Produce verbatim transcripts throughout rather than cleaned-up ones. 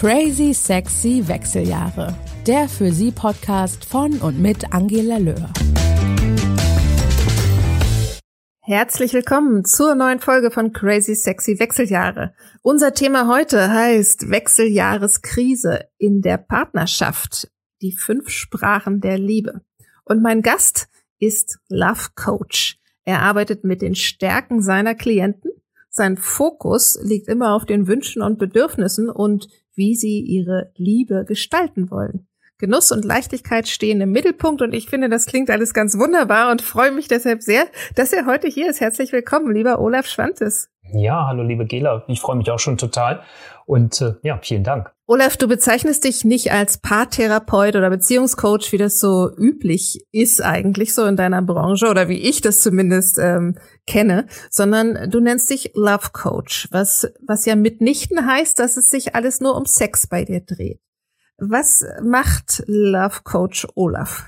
Crazy Sexy Wechseljahre. Der für Sie Podcast von und mit Angela Löhr. Herzlich willkommen zur neuen Folge von Crazy Sexy Wechseljahre. Unser Thema heute heißt Wechseljahreskrise in der Partnerschaft. Die fünf Sprachen der Liebe. Und mein Gast ist Love Coach. Er arbeitet mit den Stärken seiner Klienten. Sein Fokus liegt immer auf den Wünschen und Bedürfnissen und wie sie ihre Liebe gestalten wollen. Genuss und Leichtigkeit stehen im Mittelpunkt und ich finde, das klingt alles ganz wunderbar und freue mich deshalb sehr, dass er heute hier ist. Herzlich willkommen, lieber Olaf Schwantes. Ja, hallo liebe Gela, ich freue mich auch schon total und äh, ja, vielen Dank. Olaf, du bezeichnest dich nicht als Paartherapeut oder Beziehungscoach, wie das so üblich ist eigentlich so in deiner Branche oder wie ich das zumindest ähm, kenne, sondern du nennst dich Love Coach, was, was ja mitnichten heißt, dass es sich alles nur um Sex bei dir dreht. Was macht Love Coach Olaf?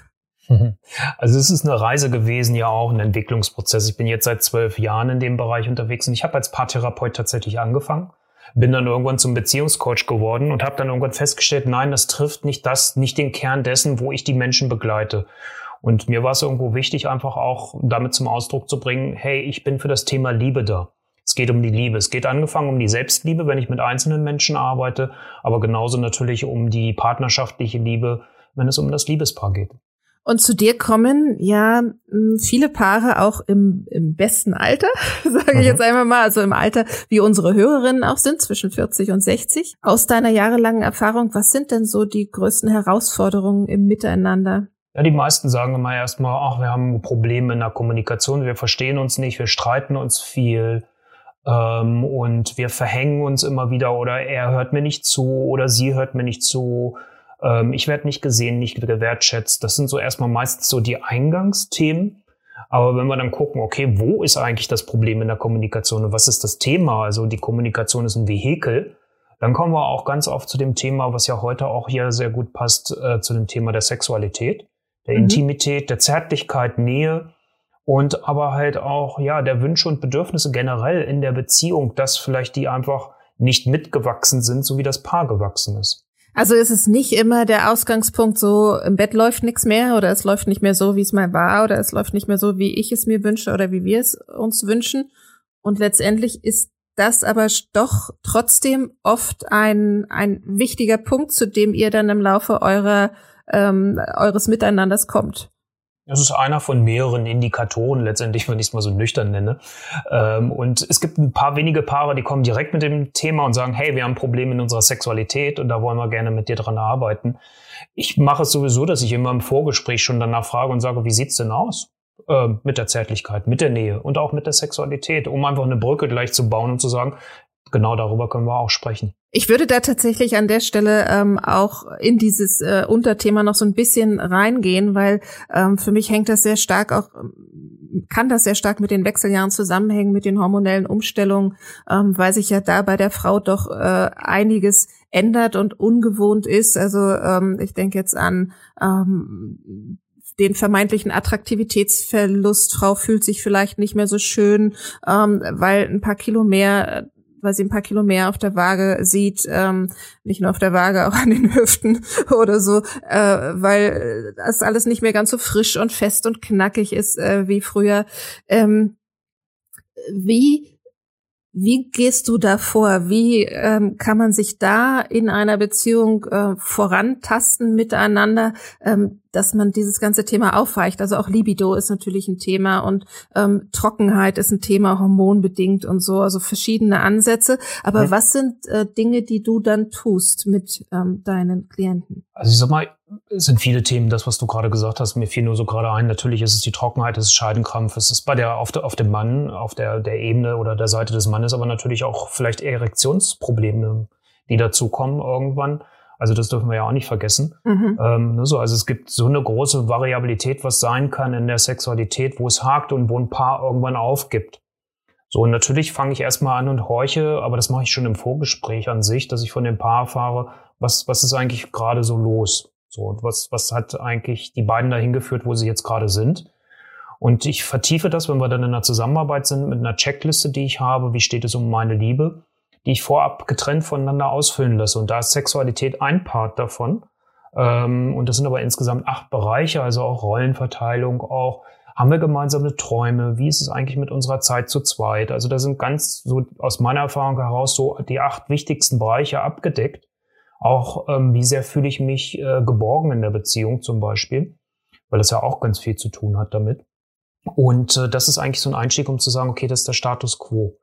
Also es ist eine Reise gewesen, ja auch ein Entwicklungsprozess. Ich bin jetzt seit zwölf Jahren in dem Bereich unterwegs und ich habe als Paartherapeut tatsächlich angefangen, bin dann irgendwann zum Beziehungscoach geworden und habe dann irgendwann festgestellt, nein, das trifft nicht das, nicht den Kern dessen, wo ich die Menschen begleite. Und mir war es irgendwo wichtig, einfach auch damit zum Ausdruck zu bringen, hey, ich bin für das Thema Liebe da. Es geht um die Liebe. Es geht angefangen um die Selbstliebe, wenn ich mit einzelnen Menschen arbeite, aber genauso natürlich um die partnerschaftliche Liebe, wenn es um das Liebespaar geht. Und zu dir kommen ja viele Paare auch im, im besten Alter, sage ich jetzt einmal mal, also im Alter, wie unsere Hörerinnen auch sind, zwischen vierzig und sechzig. Aus deiner jahrelangen Erfahrung, was sind denn so die größten Herausforderungen im Miteinander? Ja, die meisten sagen immer erstmal, ach, wir haben Probleme in der Kommunikation, wir verstehen uns nicht, wir streiten uns viel. Ähm, und wir verhängen uns immer wieder oder er hört mir nicht zu oder sie hört mir nicht zu. Ähm, ich werde nicht gesehen, nicht gewertschätzt. Das sind so erstmal meistens so die Eingangsthemen. Aber wenn wir dann gucken, okay, wo ist eigentlich das Problem in der Kommunikation und was ist das Thema? Also die Kommunikation ist ein Vehikel. Dann kommen wir auch ganz oft zu dem Thema, was ja heute auch hier sehr gut passt, äh, zu dem Thema der Sexualität, der mhm. Intimität, der Zärtlichkeit, Nähe. Und aber halt auch, ja, der Wünsche und Bedürfnisse generell in der Beziehung, dass vielleicht die einfach nicht mitgewachsen sind, so wie das Paar gewachsen ist. Also ist es nicht immer der Ausgangspunkt so, im Bett läuft nichts mehr oder es läuft nicht mehr so, wie es mal war oder es läuft nicht mehr so, wie ich es mir wünsche oder wie wir es uns wünschen. Und letztendlich ist das aber doch trotzdem oft ein, ein wichtiger Punkt, zu dem ihr dann im Laufe eurer, ähm, eures Miteinanders kommt. Das ist einer von mehreren Indikatoren letztendlich, wenn ich es mal so nüchtern nenne. Und es gibt ein paar wenige Paare, die kommen direkt mit dem Thema und sagen, hey, wir haben Probleme in unserer Sexualität und da wollen wir gerne mit dir dran arbeiten. Ich mache es sowieso, dass ich immer im Vorgespräch schon danach frage und sage, wie sieht's denn aus? Mit der Zärtlichkeit, mit der Nähe und auch mit der Sexualität, um einfach eine Brücke gleich zu bauen und zu sagen, genau darüber können wir auch sprechen. Ich würde da tatsächlich an der Stelle ähm, auch in dieses äh, Unterthema noch so ein bisschen reingehen, weil ähm, für mich hängt das sehr stark auch, kann das sehr stark mit den Wechseljahren zusammenhängen, mit den hormonellen Umstellungen, ähm, weil sich ja da bei der Frau doch äh, einiges ändert und ungewohnt ist. Also ähm, ich denke jetzt an ähm, den vermeintlichen Attraktivitätsverlust. Frau fühlt sich vielleicht nicht mehr so schön, ähm, weil ein paar Kilo mehr weil sie ein paar Kilo mehr auf der Waage sieht, ähm, nicht nur auf der Waage, auch an den Hüften oder so, äh, weil das alles nicht mehr ganz so frisch und fest und knackig ist äh, wie früher. Ähm, wie Wie gehst du da vor? Wie ähm, kann man sich da in einer Beziehung äh, vorantasten miteinander, ähm, dass man dieses ganze Thema aufweicht? Also auch Libido ist natürlich ein Thema und ähm, Trockenheit ist ein Thema, hormonbedingt und so, also verschiedene Ansätze. Aber ja. Was sind äh, Dinge, die du dann tust mit ähm, deinen Klienten? Also ich sag mal, es sind viele Themen, das, was du gerade gesagt hast, mir fiel nur so gerade ein. Natürlich ist es die Trockenheit, es ist Scheidenkrampf, es ist bei der auf, der, auf dem Mann, auf der, der Ebene oder der Seite des Mannes, aber natürlich auch vielleicht Erektionsprobleme, die dazukommen irgendwann. Also das dürfen wir ja auch nicht vergessen. Mhm. Ähm, so, also es gibt so eine große Variabilität, was sein kann in der Sexualität, wo es hakt und wo ein Paar irgendwann aufgibt. So, und natürlich fange ich erstmal an und horche, aber das mache ich schon im Vorgespräch an sich, dass ich von dem Paar erfahre, was, was ist eigentlich gerade so los? So, und was, was hat eigentlich die beiden dahin geführt, wo sie jetzt gerade sind? Und ich vertiefe das, wenn wir dann in einer Zusammenarbeit sind, mit einer Checkliste, die ich habe. Wie steht es um meine Liebe? die ich vorab getrennt voneinander ausfüllen lasse. Und da ist Sexualität ein Part davon. Ähm, und das sind aber insgesamt acht Bereiche, also auch Rollenverteilung, auch haben wir gemeinsame Träume, wie ist es eigentlich mit unserer Zeit zu zweit? Also da sind ganz so aus meiner Erfahrung heraus so die acht wichtigsten Bereiche abgedeckt. Auch ähm, wie sehr fühle ich mich äh, geborgen in der Beziehung zum Beispiel, weil das ja auch ganz viel zu tun hat damit. Und äh, das ist eigentlich so ein Einstieg, um zu sagen, okay, das ist der Status quo.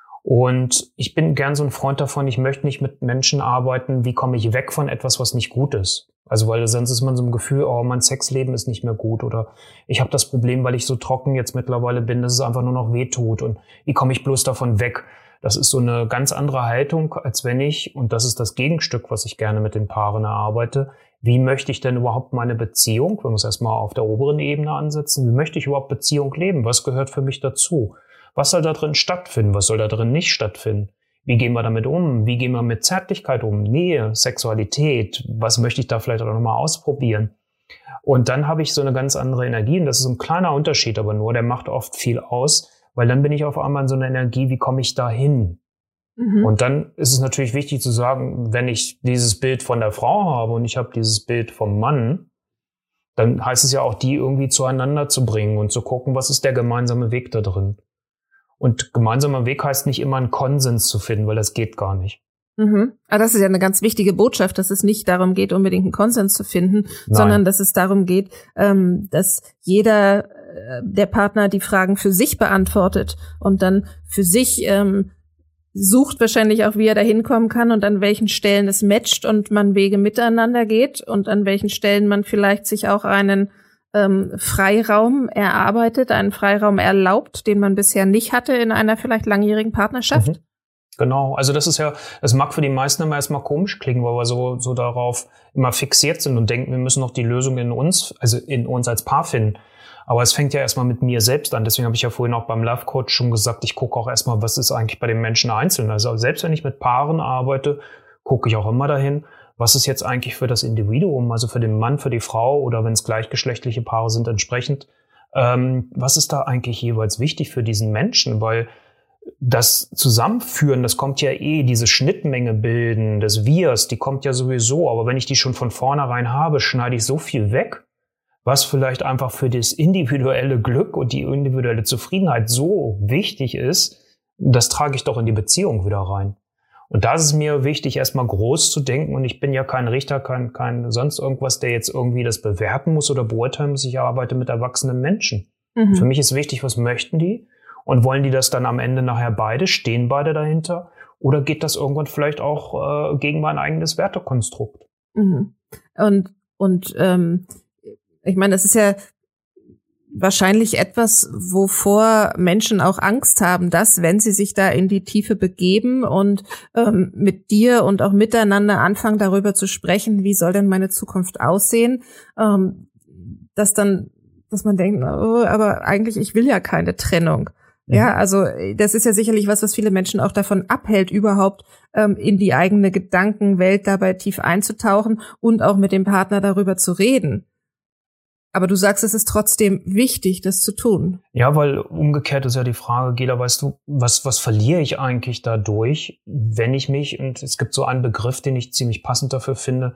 Und ich bin gern so ein Freund davon, ich möchte nicht mit Menschen arbeiten, wie komme ich weg von etwas, was nicht gut ist. Also weil sonst ist man so ein Gefühl, oh, mein Sexleben ist nicht mehr gut oder ich habe das Problem, weil ich so trocken jetzt mittlerweile bin, dass es einfach nur noch wehtut und wie komme ich bloß davon weg? Das ist so eine ganz andere Haltung, als wenn ich, und das ist das Gegenstück, was ich gerne mit den Paaren erarbeite, wie möchte ich denn überhaupt meine Beziehung, wenn wir es erstmal auf der oberen Ebene ansetzen, wie möchte ich überhaupt Beziehung leben? Was gehört für mich dazu? Was soll da drin stattfinden? Was soll da drin nicht stattfinden? Wie gehen wir damit um? Wie gehen wir mit Zärtlichkeit um? Nähe, Sexualität, was möchte ich da vielleicht auch nochmal ausprobieren? Und dann habe ich so eine ganz andere Energie und das ist ein kleiner Unterschied aber nur, der macht oft viel aus, weil dann bin ich auf einmal in so einer Energie, wie komme ich da hin? Mhm. Und dann ist es natürlich wichtig zu sagen, wenn ich dieses Bild von der Frau habe und ich habe dieses Bild vom Mann, dann heißt es ja auch, die irgendwie zueinander zu bringen und zu gucken, was ist der gemeinsame Weg da drin? Und gemeinsamer Weg heißt nicht immer einen Konsens zu finden, weil das geht gar nicht. Mhm. Aber das ist ja eine ganz wichtige Botschaft, dass es nicht darum geht, unbedingt einen Konsens zu finden, Nein. sondern dass es darum geht, ähm, dass jeder äh, der Partner die Fragen für sich beantwortet und dann für sich ähm, sucht wahrscheinlich auch, wie er da hinkommen kann und an welchen Stellen es matcht und man Wege miteinander geht und an welchen Stellen man vielleicht sich auch einen ähm, Freiraum erarbeitet, einen Freiraum erlaubt, den man bisher nicht hatte in einer vielleicht langjährigen Partnerschaft. Mhm. Genau, also das ist ja, das mag für die meisten immer erstmal komisch klingen, weil wir so, so darauf immer fixiert sind und denken, wir müssen noch die Lösung in uns, also in uns als Paar finden. Aber es fängt ja erstmal mit mir selbst an. Deswegen habe ich ja vorhin auch beim Love Coach schon gesagt, ich gucke auch erstmal, was ist eigentlich bei den Menschen einzeln. Also selbst wenn ich mit Paaren arbeite, gucke ich auch immer dahin, was ist jetzt eigentlich für das Individuum, also für den Mann, für die Frau oder wenn es gleichgeschlechtliche Paare sind entsprechend, ähm, was ist da eigentlich jeweils wichtig für diesen Menschen? Weil das Zusammenführen, das kommt ja eh, diese Schnittmenge bilden des Wirs, die kommt ja sowieso. Aber wenn ich die schon von vornherein habe, schneide ich so viel weg, was vielleicht einfach für das individuelle Glück und die individuelle Zufriedenheit so wichtig ist, das trage ich doch in die Beziehung wieder rein. Und da ist es mir wichtig, erstmal groß zu denken. Und ich bin ja kein Richter, kein, kein sonst irgendwas, der jetzt irgendwie das bewerten muss oder beurteilen muss. Ich arbeite mit erwachsenen Menschen. Mhm. Für mich ist wichtig, was möchten die? Und wollen die das dann am Ende nachher beide? Stehen beide dahinter? Oder geht das irgendwann vielleicht auch äh, gegen mein eigenes Wertekonstrukt? Mhm. Und, und ähm, ich meine, das ist ja wahrscheinlich etwas, wovor Menschen auch Angst haben, dass, wenn sie sich da in die Tiefe begeben und ähm, mit dir und auch miteinander anfangen, darüber zu sprechen, wie soll denn meine Zukunft aussehen, ähm, dass dann, dass man denkt, oh, aber eigentlich, ich will ja keine Trennung. Ja, also das ist ja sicherlich was, was viele Menschen auch davon abhält, überhaupt ähm, in die eigene Gedankenwelt dabei tief einzutauchen und auch mit dem Partner darüber zu reden. Aber du sagst, es ist trotzdem wichtig, das zu tun. Ja, weil umgekehrt ist ja die Frage, Gela, weißt du, was, was verliere ich eigentlich dadurch, wenn ich mich, und es gibt so einen Begriff, den ich ziemlich passend dafür finde,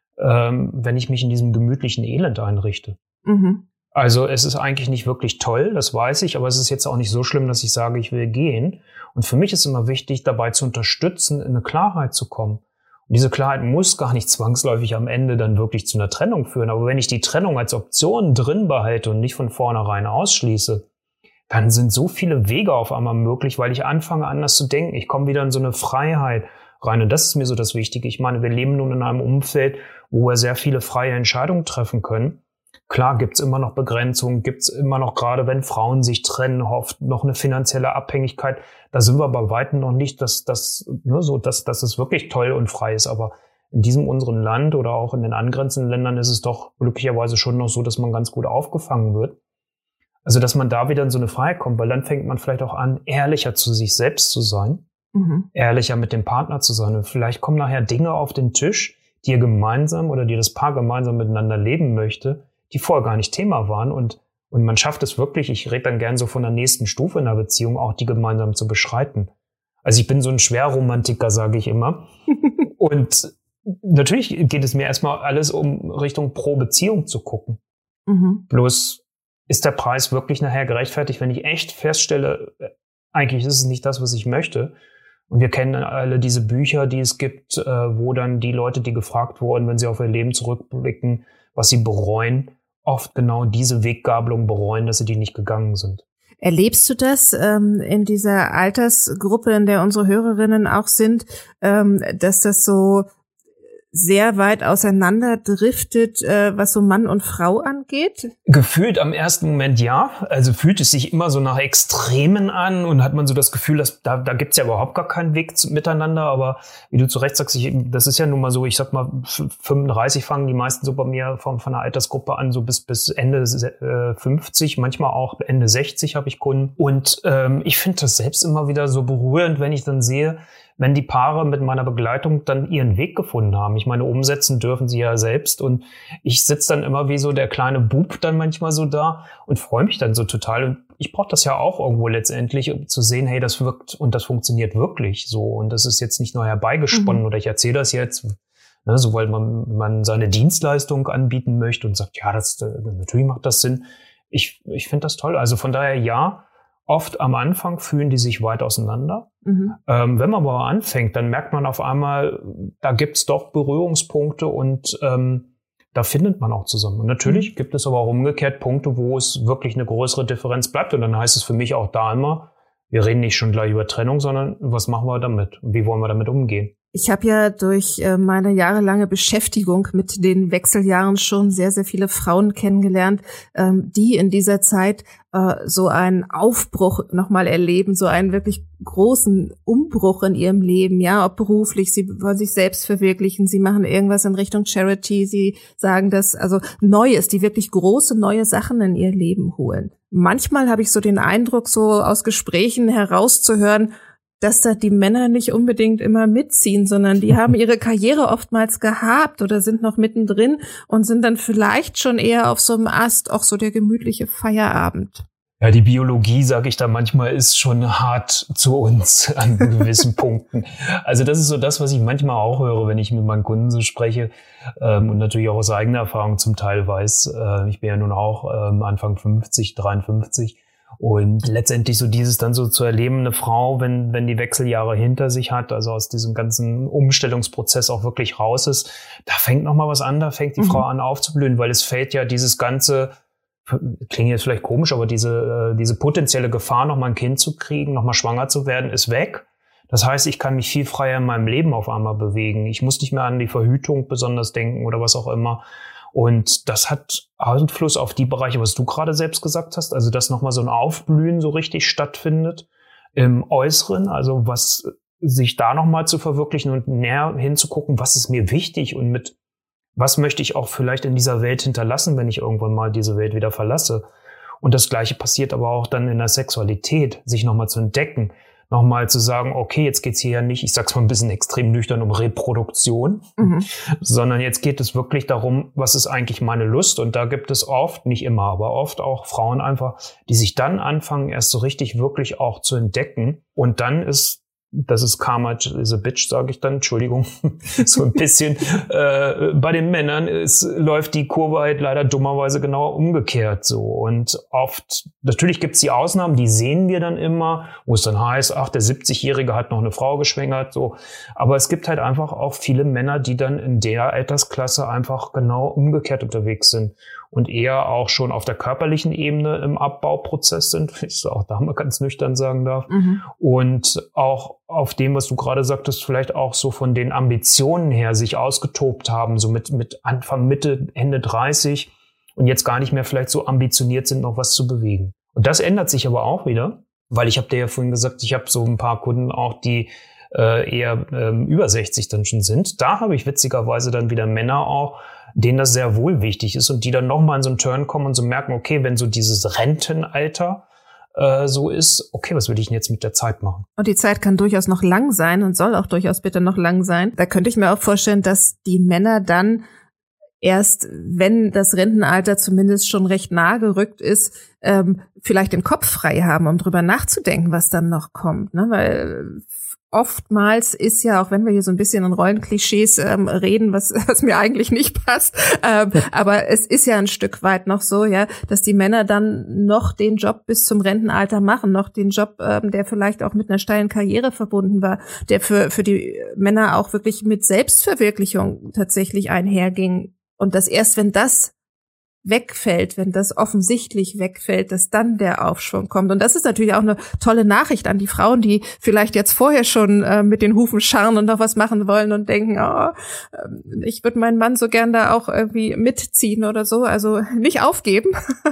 ähm, wenn ich mich in diesem gemütlichen Elend einrichte. Mhm. Also es ist eigentlich nicht wirklich toll, das weiß ich, aber es ist jetzt auch nicht so schlimm, dass ich sage, ich will gehen. Und für mich ist immer wichtig, dabei zu unterstützen, in eine Klarheit zu kommen. Und diese Klarheit muss gar nicht zwangsläufig am Ende dann wirklich zu einer Trennung führen. Aber wenn ich die Trennung als Option drin behalte und nicht von vornherein ausschließe, dann sind so viele Wege auf einmal möglich, weil ich anfange anders zu denken. Ich komme wieder in so eine Freiheit rein. Und das ist mir so das Wichtige. Ich meine, wir leben nun in einem Umfeld, wo wir sehr viele freie Entscheidungen treffen können. Klar gibt's immer noch Begrenzungen, gibt's immer noch, gerade wenn Frauen sich trennen, oft noch eine finanzielle Abhängigkeit. Da sind wir bei weitem noch nicht, dass, dass, ne, so, dass, dass es wirklich toll und frei ist. Aber in diesem unseren Land oder auch in den angrenzenden Ländern ist es doch glücklicherweise schon noch so, dass man ganz gut aufgefangen wird. Also, dass man da wieder in so eine Freiheit kommt, weil dann fängt man vielleicht auch an, ehrlicher zu sich selbst zu sein, mhm. ehrlicher mit dem Partner zu sein. Und vielleicht kommen nachher Dinge auf den Tisch, die ihr gemeinsam oder die das Paar gemeinsam miteinander leben möchte, die vorher gar nicht Thema waren und, und man schafft es wirklich, ich rede dann gern so von der nächsten Stufe in der Beziehung, auch die gemeinsam zu beschreiten. Also ich bin so ein Schwerromantiker, sage ich immer. Und natürlich geht es mir erstmal alles um Richtung pro Beziehung zu gucken. Mhm. Bloß ist der Preis wirklich nachher gerechtfertigt, wenn ich echt feststelle, eigentlich ist es nicht das, was ich möchte. Und wir kennen alle diese Bücher, die es gibt, wo dann die Leute, die gefragt wurden, wenn sie auf ihr Leben zurückblicken, was sie bereuen, oft genau diese Weggabelung bereuen, dass sie die nicht gegangen sind. Erlebst du das ähm, in dieser Altersgruppe, in der unsere Hörerinnen auch sind, ähm, dass das so sehr weit auseinander driftet, äh, was so Mann und Frau angeht? Gefühlt am ersten Moment ja. Also fühlt es sich immer so nach Extremen an und hat man so das Gefühl, dass da, da gibt's ja überhaupt gar keinen Weg zu, miteinander. Aber wie du zu Recht sagst, ich, das ist ja nun mal so, ich sag mal, fünfunddreißig fangen die meisten so bei mir von, von der Altersgruppe an, so bis, bis Ende äh, fünfzig, manchmal auch Ende sechzig habe ich Kunden. Und ähm, ich finde das selbst immer wieder so berührend, wenn ich dann sehe, wenn die Paare mit meiner Begleitung dann ihren Weg gefunden haben. Ich meine, umsetzen dürfen sie ja selbst. Und ich sitze dann immer wie so der kleine Bub dann manchmal so da und freue mich dann so total. Und ich brauche das ja auch irgendwo letztendlich, um zu sehen, hey, das wirkt und das funktioniert wirklich so. Und das ist jetzt nicht nur herbeigesponnen mhm. oder ich erzähle das jetzt, ne, so weil man, man seine Dienstleistung anbieten möchte und sagt, ja, das natürlich macht das Sinn. Ich, ich finde das toll. Also von daher ja. Oft am Anfang fühlen die sich weit auseinander. Mhm. Ähm, wenn man aber anfängt, dann merkt man auf einmal, da gibt's doch Berührungspunkte und ähm, da findet man auch zusammen. Und natürlich mhm. gibt es aber auch umgekehrt Punkte, wo es wirklich eine größere Differenz bleibt. Und dann heißt es für mich auch da immer, wir reden nicht schon gleich über Trennung, sondern was machen wir damit? Und wie wollen wir damit umgehen? Ich habe ja durch äh, meine jahrelange Beschäftigung mit den Wechseljahren schon sehr, sehr viele Frauen kennengelernt, ähm, die in dieser Zeit äh, so einen Aufbruch nochmal erleben, so einen wirklich großen Umbruch in ihrem Leben, ja, ob beruflich, sie wollen sich selbst verwirklichen, sie machen irgendwas in Richtung Charity, sie sagen das, also Neues, die wirklich große neue Sachen in ihr Leben holen. Manchmal habe ich so den Eindruck, so aus Gesprächen herauszuhören, dass da die Männer nicht unbedingt immer mitziehen, sondern die haben ihre Karriere oftmals gehabt oder sind noch mittendrin und sind dann vielleicht schon eher auf so einem Ast, auch so der gemütliche Feierabend. Ja, die Biologie, sage ich da manchmal, ist schon hart zu uns an gewissen Punkten. Also das ist so das, was ich manchmal auch höre, wenn ich mit meinen Kunden so spreche ähm, und natürlich auch aus eigener Erfahrung zum Teil weiß. Äh, ich bin ja nun auch ähm, Anfang fünfzig, dreiundfünfzig. Und letztendlich so dieses dann so zu erleben, eine Frau, wenn wenn die Wechseljahre hinter sich hat, also aus diesem ganzen Umstellungsprozess auch wirklich raus ist, da fängt noch mal was an, da fängt die mhm. Frau an aufzublühen, weil es fällt ja dieses ganze, klingt jetzt vielleicht komisch, aber diese diese potenzielle Gefahr, noch mal ein Kind zu kriegen, noch mal schwanger zu werden, ist weg. Das heißt, ich kann mich viel freier in meinem Leben auf einmal bewegen. Ich muss nicht mehr an die Verhütung besonders denken oder was auch immer. Und das hat Einfluss auf die Bereiche, was du gerade selbst gesagt hast, also dass nochmal so ein Aufblühen so richtig stattfindet im Äußeren, also was sich da nochmal zu verwirklichen und näher hinzugucken, was ist mir wichtig und mit was möchte ich auch vielleicht in dieser Welt hinterlassen, wenn ich irgendwann mal diese Welt wieder verlasse. Und das Gleiche passiert aber auch dann in der Sexualität, sich nochmal zu entdecken, nochmal zu sagen, okay, jetzt geht's hier ja nicht, ich sag's mal ein bisschen extrem nüchtern, um Reproduktion, mhm. sondern jetzt geht es wirklich darum, was ist eigentlich meine Lust? Und da gibt es oft, nicht immer, aber oft auch Frauen einfach, die sich dann anfangen, erst so richtig wirklich auch zu entdecken. Und dann ist, das ist Karma is a bitch, sage ich dann, Entschuldigung, so ein bisschen. äh, bei den Männern ist, läuft die Kurve halt leider dummerweise genau umgekehrt so. Und oft, natürlich gibt's die Ausnahmen, die sehen wir dann immer, wo es dann heißt, ach, der siebzigjährige hat noch eine Frau geschwängert, so. Aber es gibt halt einfach auch viele Männer, die dann in der Altersklasse einfach genau umgekehrt unterwegs sind und eher auch schon auf der körperlichen Ebene im Abbauprozess sind, wenn ich es auch da mal ganz nüchtern sagen darf. Mhm. Und auch auf dem, was du gerade sagtest, vielleicht auch so von den Ambitionen her sich ausgetobt haben, so mit, mit Anfang, Mitte, Ende dreißig und jetzt gar nicht mehr vielleicht so ambitioniert sind, noch was zu bewegen. Und das ändert sich aber auch wieder, weil ich habe dir ja vorhin gesagt, ich habe so ein paar Kunden auch, die äh, eher ähm, über sechzig dann schon sind. Da habe ich witzigerweise dann wieder Männer auch, denen das sehr wohl wichtig ist und die dann nochmal in so einen Turn kommen und so merken, okay, wenn so dieses Rentenalter äh, so ist, okay, was will ich denn jetzt mit der Zeit machen? Und die Zeit kann durchaus noch lang sein und soll auch durchaus bitte noch lang sein. Da könnte ich mir auch vorstellen, dass die Männer dann erst, wenn das Rentenalter zumindest schon recht nahe gerückt ist, ähm, vielleicht den Kopf frei haben, um drüber nachzudenken, was dann noch kommt. Ne? Weil oftmals ist ja, auch wenn wir hier so ein bisschen in Rollenklischees ähm, reden, was, was mir eigentlich nicht passt, ähm, aber es ist ja ein Stück weit noch so, ja, dass die Männer dann noch den Job bis zum Rentenalter machen, noch den Job, ähm, der vielleicht auch mit einer steilen Karriere verbunden war, der für für die Männer auch wirklich mit Selbstverwirklichung tatsächlich einherging. Und dass erst wenn das wegfällt, wenn das offensichtlich wegfällt, dass dann der Aufschwung kommt. Und das ist natürlich auch eine tolle Nachricht an die Frauen, die vielleicht jetzt vorher schon äh, mit den Hufen scharren und noch was machen wollen und denken, oh, äh, ich würde meinen Mann so gern da auch irgendwie mitziehen oder so. Also nicht aufgeben.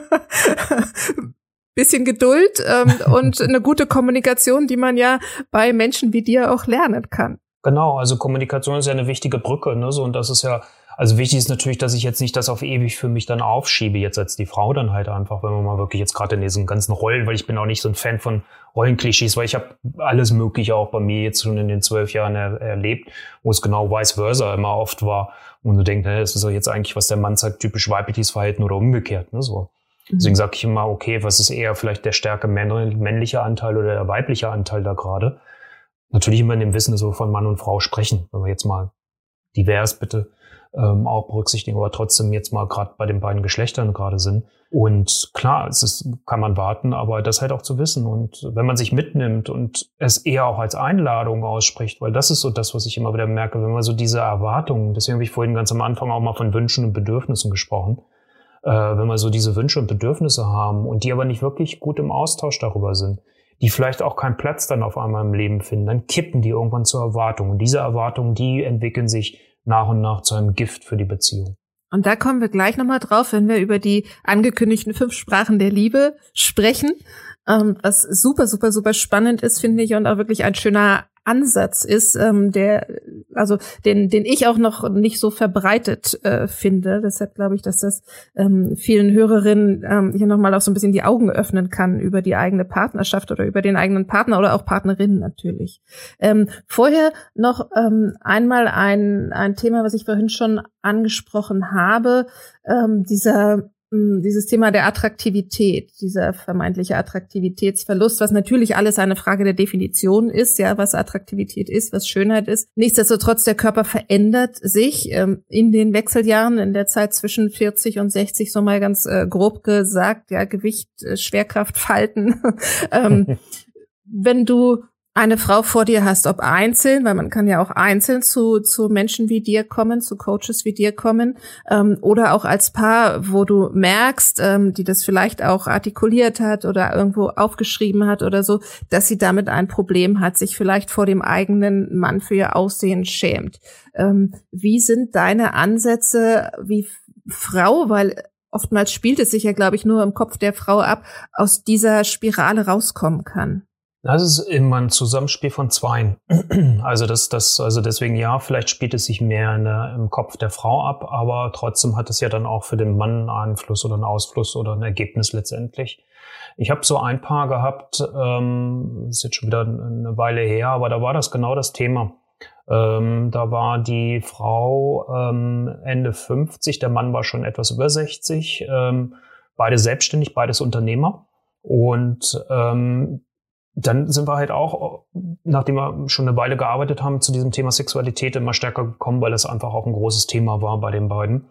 Bisschen Geduld ähm, und eine gute Kommunikation, die man ja bei Menschen wie dir auch lernen kann. Genau, also Kommunikation ist ja eine wichtige Brücke, ne? So, und das ist ja Also wichtig ist natürlich, dass ich jetzt nicht das auf ewig für mich dann aufschiebe, jetzt als die Frau dann halt einfach, wenn man mal wirklich jetzt gerade in diesen ganzen Rollen, weil ich bin auch nicht so ein Fan von Rollenklischees, weil ich habe alles Mögliche auch bei mir jetzt schon in den zwölf Jahren er, erlebt, wo es genau vice versa immer oft war. Und du denkst, ne, das ist doch jetzt eigentlich, was der Mann sagt, typisch weibliches Verhalten oder umgekehrt, ne, so. Mhm. Deswegen sage ich immer, okay, was ist eher vielleicht der stärker männliche Anteil oder der weibliche Anteil da gerade? Natürlich immer in dem Wissen, dass wir von Mann und Frau sprechen, wenn wir jetzt mal divers bitte Ähm, auch berücksichtigen, aber trotzdem jetzt mal gerade bei den beiden Geschlechtern gerade sind. Und klar, es ist, kann man warten, aber das halt auch zu wissen. Und wenn man sich mitnimmt und es eher auch als Einladung ausspricht, weil das ist so das, was ich immer wieder merke, wenn man so diese Erwartungen, deswegen habe ich vorhin ganz am Anfang auch mal von Wünschen und Bedürfnissen gesprochen, äh, wenn wir so diese Wünsche und Bedürfnisse haben und die aber nicht wirklich gut im Austausch darüber sind, die vielleicht auch keinen Platz dann auf einmal im Leben finden, dann kippen die irgendwann zur Erwartung. Und diese Erwartungen, die entwickeln sich nach und nach zu einem Gift für die Beziehung. Und da kommen wir gleich nochmal drauf, wenn wir über die angekündigten fünf Sprachen der Liebe sprechen, ähm, was super, super, super spannend ist, finde ich, und auch wirklich ein schöner Ansatz ist, ähm, der, also den, den ich auch noch nicht so verbreitet äh, finde. Deshalb glaube ich, dass das ähm, vielen Hörerinnen ähm, hier nochmal auch so ein bisschen die Augen öffnen kann über die eigene Partnerschaft oder über den eigenen Partner oder auch Partnerinnen natürlich. Ähm, vorher noch ähm, einmal ein ein Thema, was ich vorhin schon angesprochen habe, ähm, dieser dieses Thema der Attraktivität, dieser vermeintliche Attraktivitätsverlust, was natürlich alles eine Frage der Definition ist, ja, was Attraktivität ist, was Schönheit ist. Nichtsdestotrotz, der Körper verändert sich ähm, in den Wechseljahren, in der Zeit zwischen vierzig und sechzig, so mal ganz äh, grob gesagt, ja, Gewicht, äh, Schwerkraft, Falten. ähm, wenn du eine Frau vor dir hast, ob einzeln, weil man kann ja auch einzeln zu zu Menschen wie dir kommen, zu Coaches wie dir kommen, ähm, oder auch als Paar, wo du merkst, ähm, die das vielleicht auch artikuliert hat oder irgendwo aufgeschrieben hat oder so, dass sie damit ein Problem hat, sich vielleicht vor dem eigenen Mann für ihr Aussehen schämt. Ähm, wie sind deine Ansätze wie Frau, weil oftmals spielt es sich ja, glaube ich, nur im Kopf der Frau ab, aus dieser Spirale rauskommen kann? Das ist immer ein Zusammenspiel von zweien. Also das, das, also deswegen ja, vielleicht spielt es sich mehr in der, im Kopf der Frau ab, aber trotzdem hat es ja dann auch für den Mann einen Einfluss oder einen Ausfluss oder ein Ergebnis letztendlich. Ich habe so ein Paar gehabt, ähm, ist jetzt schon wieder eine Weile her, aber da war das genau das Thema. Ähm, da war die Frau ähm, Ende fünfzig, der Mann war schon etwas über sechzig, ähm, beide selbstständig, beides Unternehmer und ähm, dann sind wir halt auch, nachdem wir schon eine Weile gearbeitet haben, zu diesem Thema Sexualität immer stärker gekommen, weil es einfach auch ein großes Thema war bei den beiden.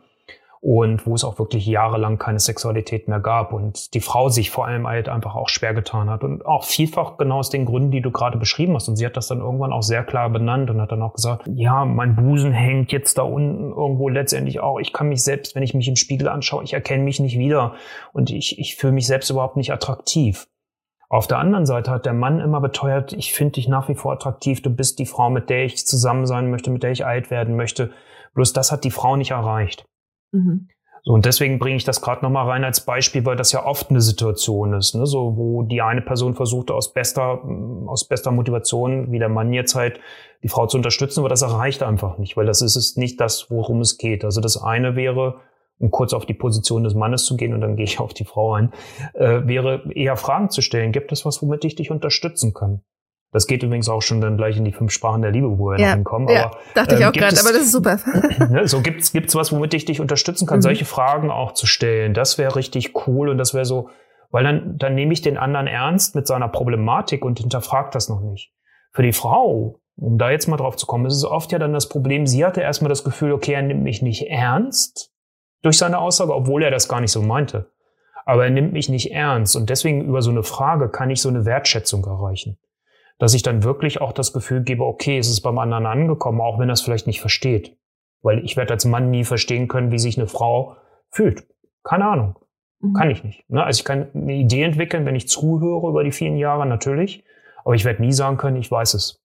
Und wo es auch wirklich jahrelang keine Sexualität mehr gab und die Frau sich vor allem halt einfach auch schwer getan hat. Und auch vielfach genau aus den Gründen, die du gerade beschrieben hast. Und sie hat das dann irgendwann auch sehr klar benannt und hat dann auch gesagt, ja, mein Busen hängt jetzt da unten irgendwo letztendlich auch. Ich kann mich selbst, wenn ich mich im Spiegel anschaue, ich erkenne mich nicht wieder. Und ich, ich fühle mich selbst überhaupt nicht attraktiv. Auf der anderen Seite hat der Mann immer beteuert, ich finde dich nach wie vor attraktiv, du bist die Frau, mit der ich zusammen sein möchte, mit der ich alt werden möchte. Bloß das hat die Frau nicht erreicht. Mhm. So, und deswegen bringe ich das gerade nochmal rein als Beispiel, weil das ja oft eine Situation ist, ne, so, wo die eine Person versucht, aus bester, aus bester Motivation, wie der Mann jetzt halt, die Frau zu unterstützen, aber das erreicht einfach nicht, weil das ist es nicht das, worum es geht. Also das eine wäre, um kurz auf die Position des Mannes zu gehen, und dann gehe ich auf die Frau ein, äh, wäre eher Fragen zu stellen. Gibt es was, womit ich dich unterstützen kann? Das geht übrigens auch schon dann gleich in die fünf Sprachen der Liebe, wo wir ja, noch hinkommen. Ja, aber, dachte ähm, ich auch gerade, aber das ist super. Ne, so gibt's gibt's was, womit ich dich unterstützen kann, mhm. solche Fragen auch zu stellen. Das wäre richtig cool und das wäre so, weil dann dann nehme ich den anderen ernst mit seiner Problematik und hinterfrage das noch nicht. Für die Frau, um da jetzt mal drauf zu kommen, ist es oft ja dann das Problem, sie hatte erstmal das Gefühl, okay, er nimmt mich nicht ernst durch seine Aussage, obwohl er das gar nicht so meinte. Aber er nimmt mich nicht ernst und deswegen über so eine Frage kann ich so eine Wertschätzung erreichen. Dass ich dann wirklich auch das Gefühl gebe, okay, es ist beim anderen angekommen, auch wenn er es vielleicht nicht versteht. Weil ich werde als Mann nie verstehen können, wie sich eine Frau fühlt. Keine Ahnung. Mhm. Kann ich nicht. Ne? Also ich kann eine Idee entwickeln, wenn ich zuhöre über die vielen Jahre, natürlich. Aber ich werde nie sagen können, ich weiß es.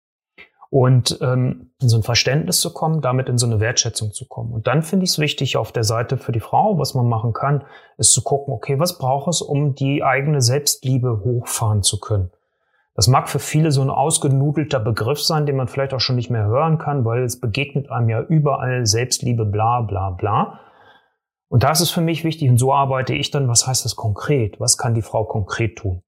Und ähm, in so ein Verständnis zu kommen, damit in so eine Wertschätzung zu kommen. Und dann finde ich es wichtig auf der Seite für die Frau, was man machen kann, ist zu gucken, okay, was braucht es, um die eigene Selbstliebe hochfahren zu können? Das mag für viele so ein ausgenudelter Begriff sein, den man vielleicht auch schon nicht mehr hören kann, weil es begegnet einem ja überall Selbstliebe, bla bla bla. Und da ist es für mich wichtig, und so arbeite ich dann, was heißt das konkret? Was kann die Frau konkret tun?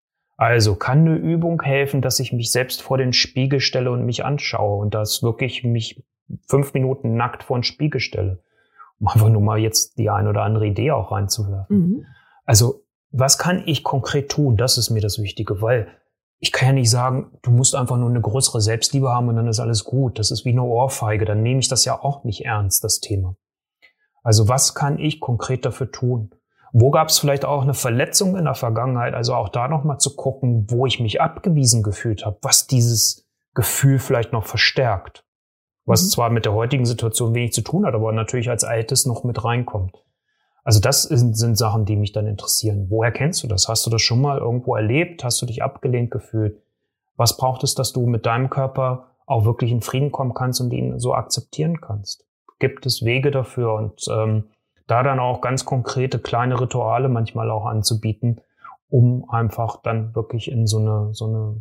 Also kann eine Übung helfen, dass ich mich selbst vor den Spiegel stelle und mich anschaue und dass wirklich mich fünf Minuten nackt vor den Spiegel stelle, um einfach nur mal jetzt die ein oder andere Idee auch reinzuwerfen. Mhm. Also was kann ich konkret tun? Das ist mir das Wichtige, weil ich kann ja nicht sagen, du musst einfach nur eine größere Selbstliebe haben und dann ist alles gut. Das ist wie eine Ohrfeige, dann nehme ich das ja auch nicht ernst, das Thema. Also was kann ich konkret dafür tun? Wo gab es vielleicht auch eine Verletzung in der Vergangenheit? Also auch da nochmal zu gucken, wo ich mich abgewiesen gefühlt habe, was dieses Gefühl vielleicht noch verstärkt. Was mhm. zwar mit der heutigen Situation wenig zu tun hat, aber natürlich als Altes noch mit reinkommt. Also das sind, sind Sachen, die mich dann interessieren. Woher kennst du das? Hast du das schon mal irgendwo erlebt? Hast du dich abgelehnt gefühlt? Was braucht es, dass du mit deinem Körper auch wirklich in Frieden kommen kannst und ihn so akzeptieren kannst? Gibt es Wege dafür? Und ähm, da dann auch ganz konkrete kleine Rituale manchmal auch anzubieten, um einfach dann wirklich in so eine so eine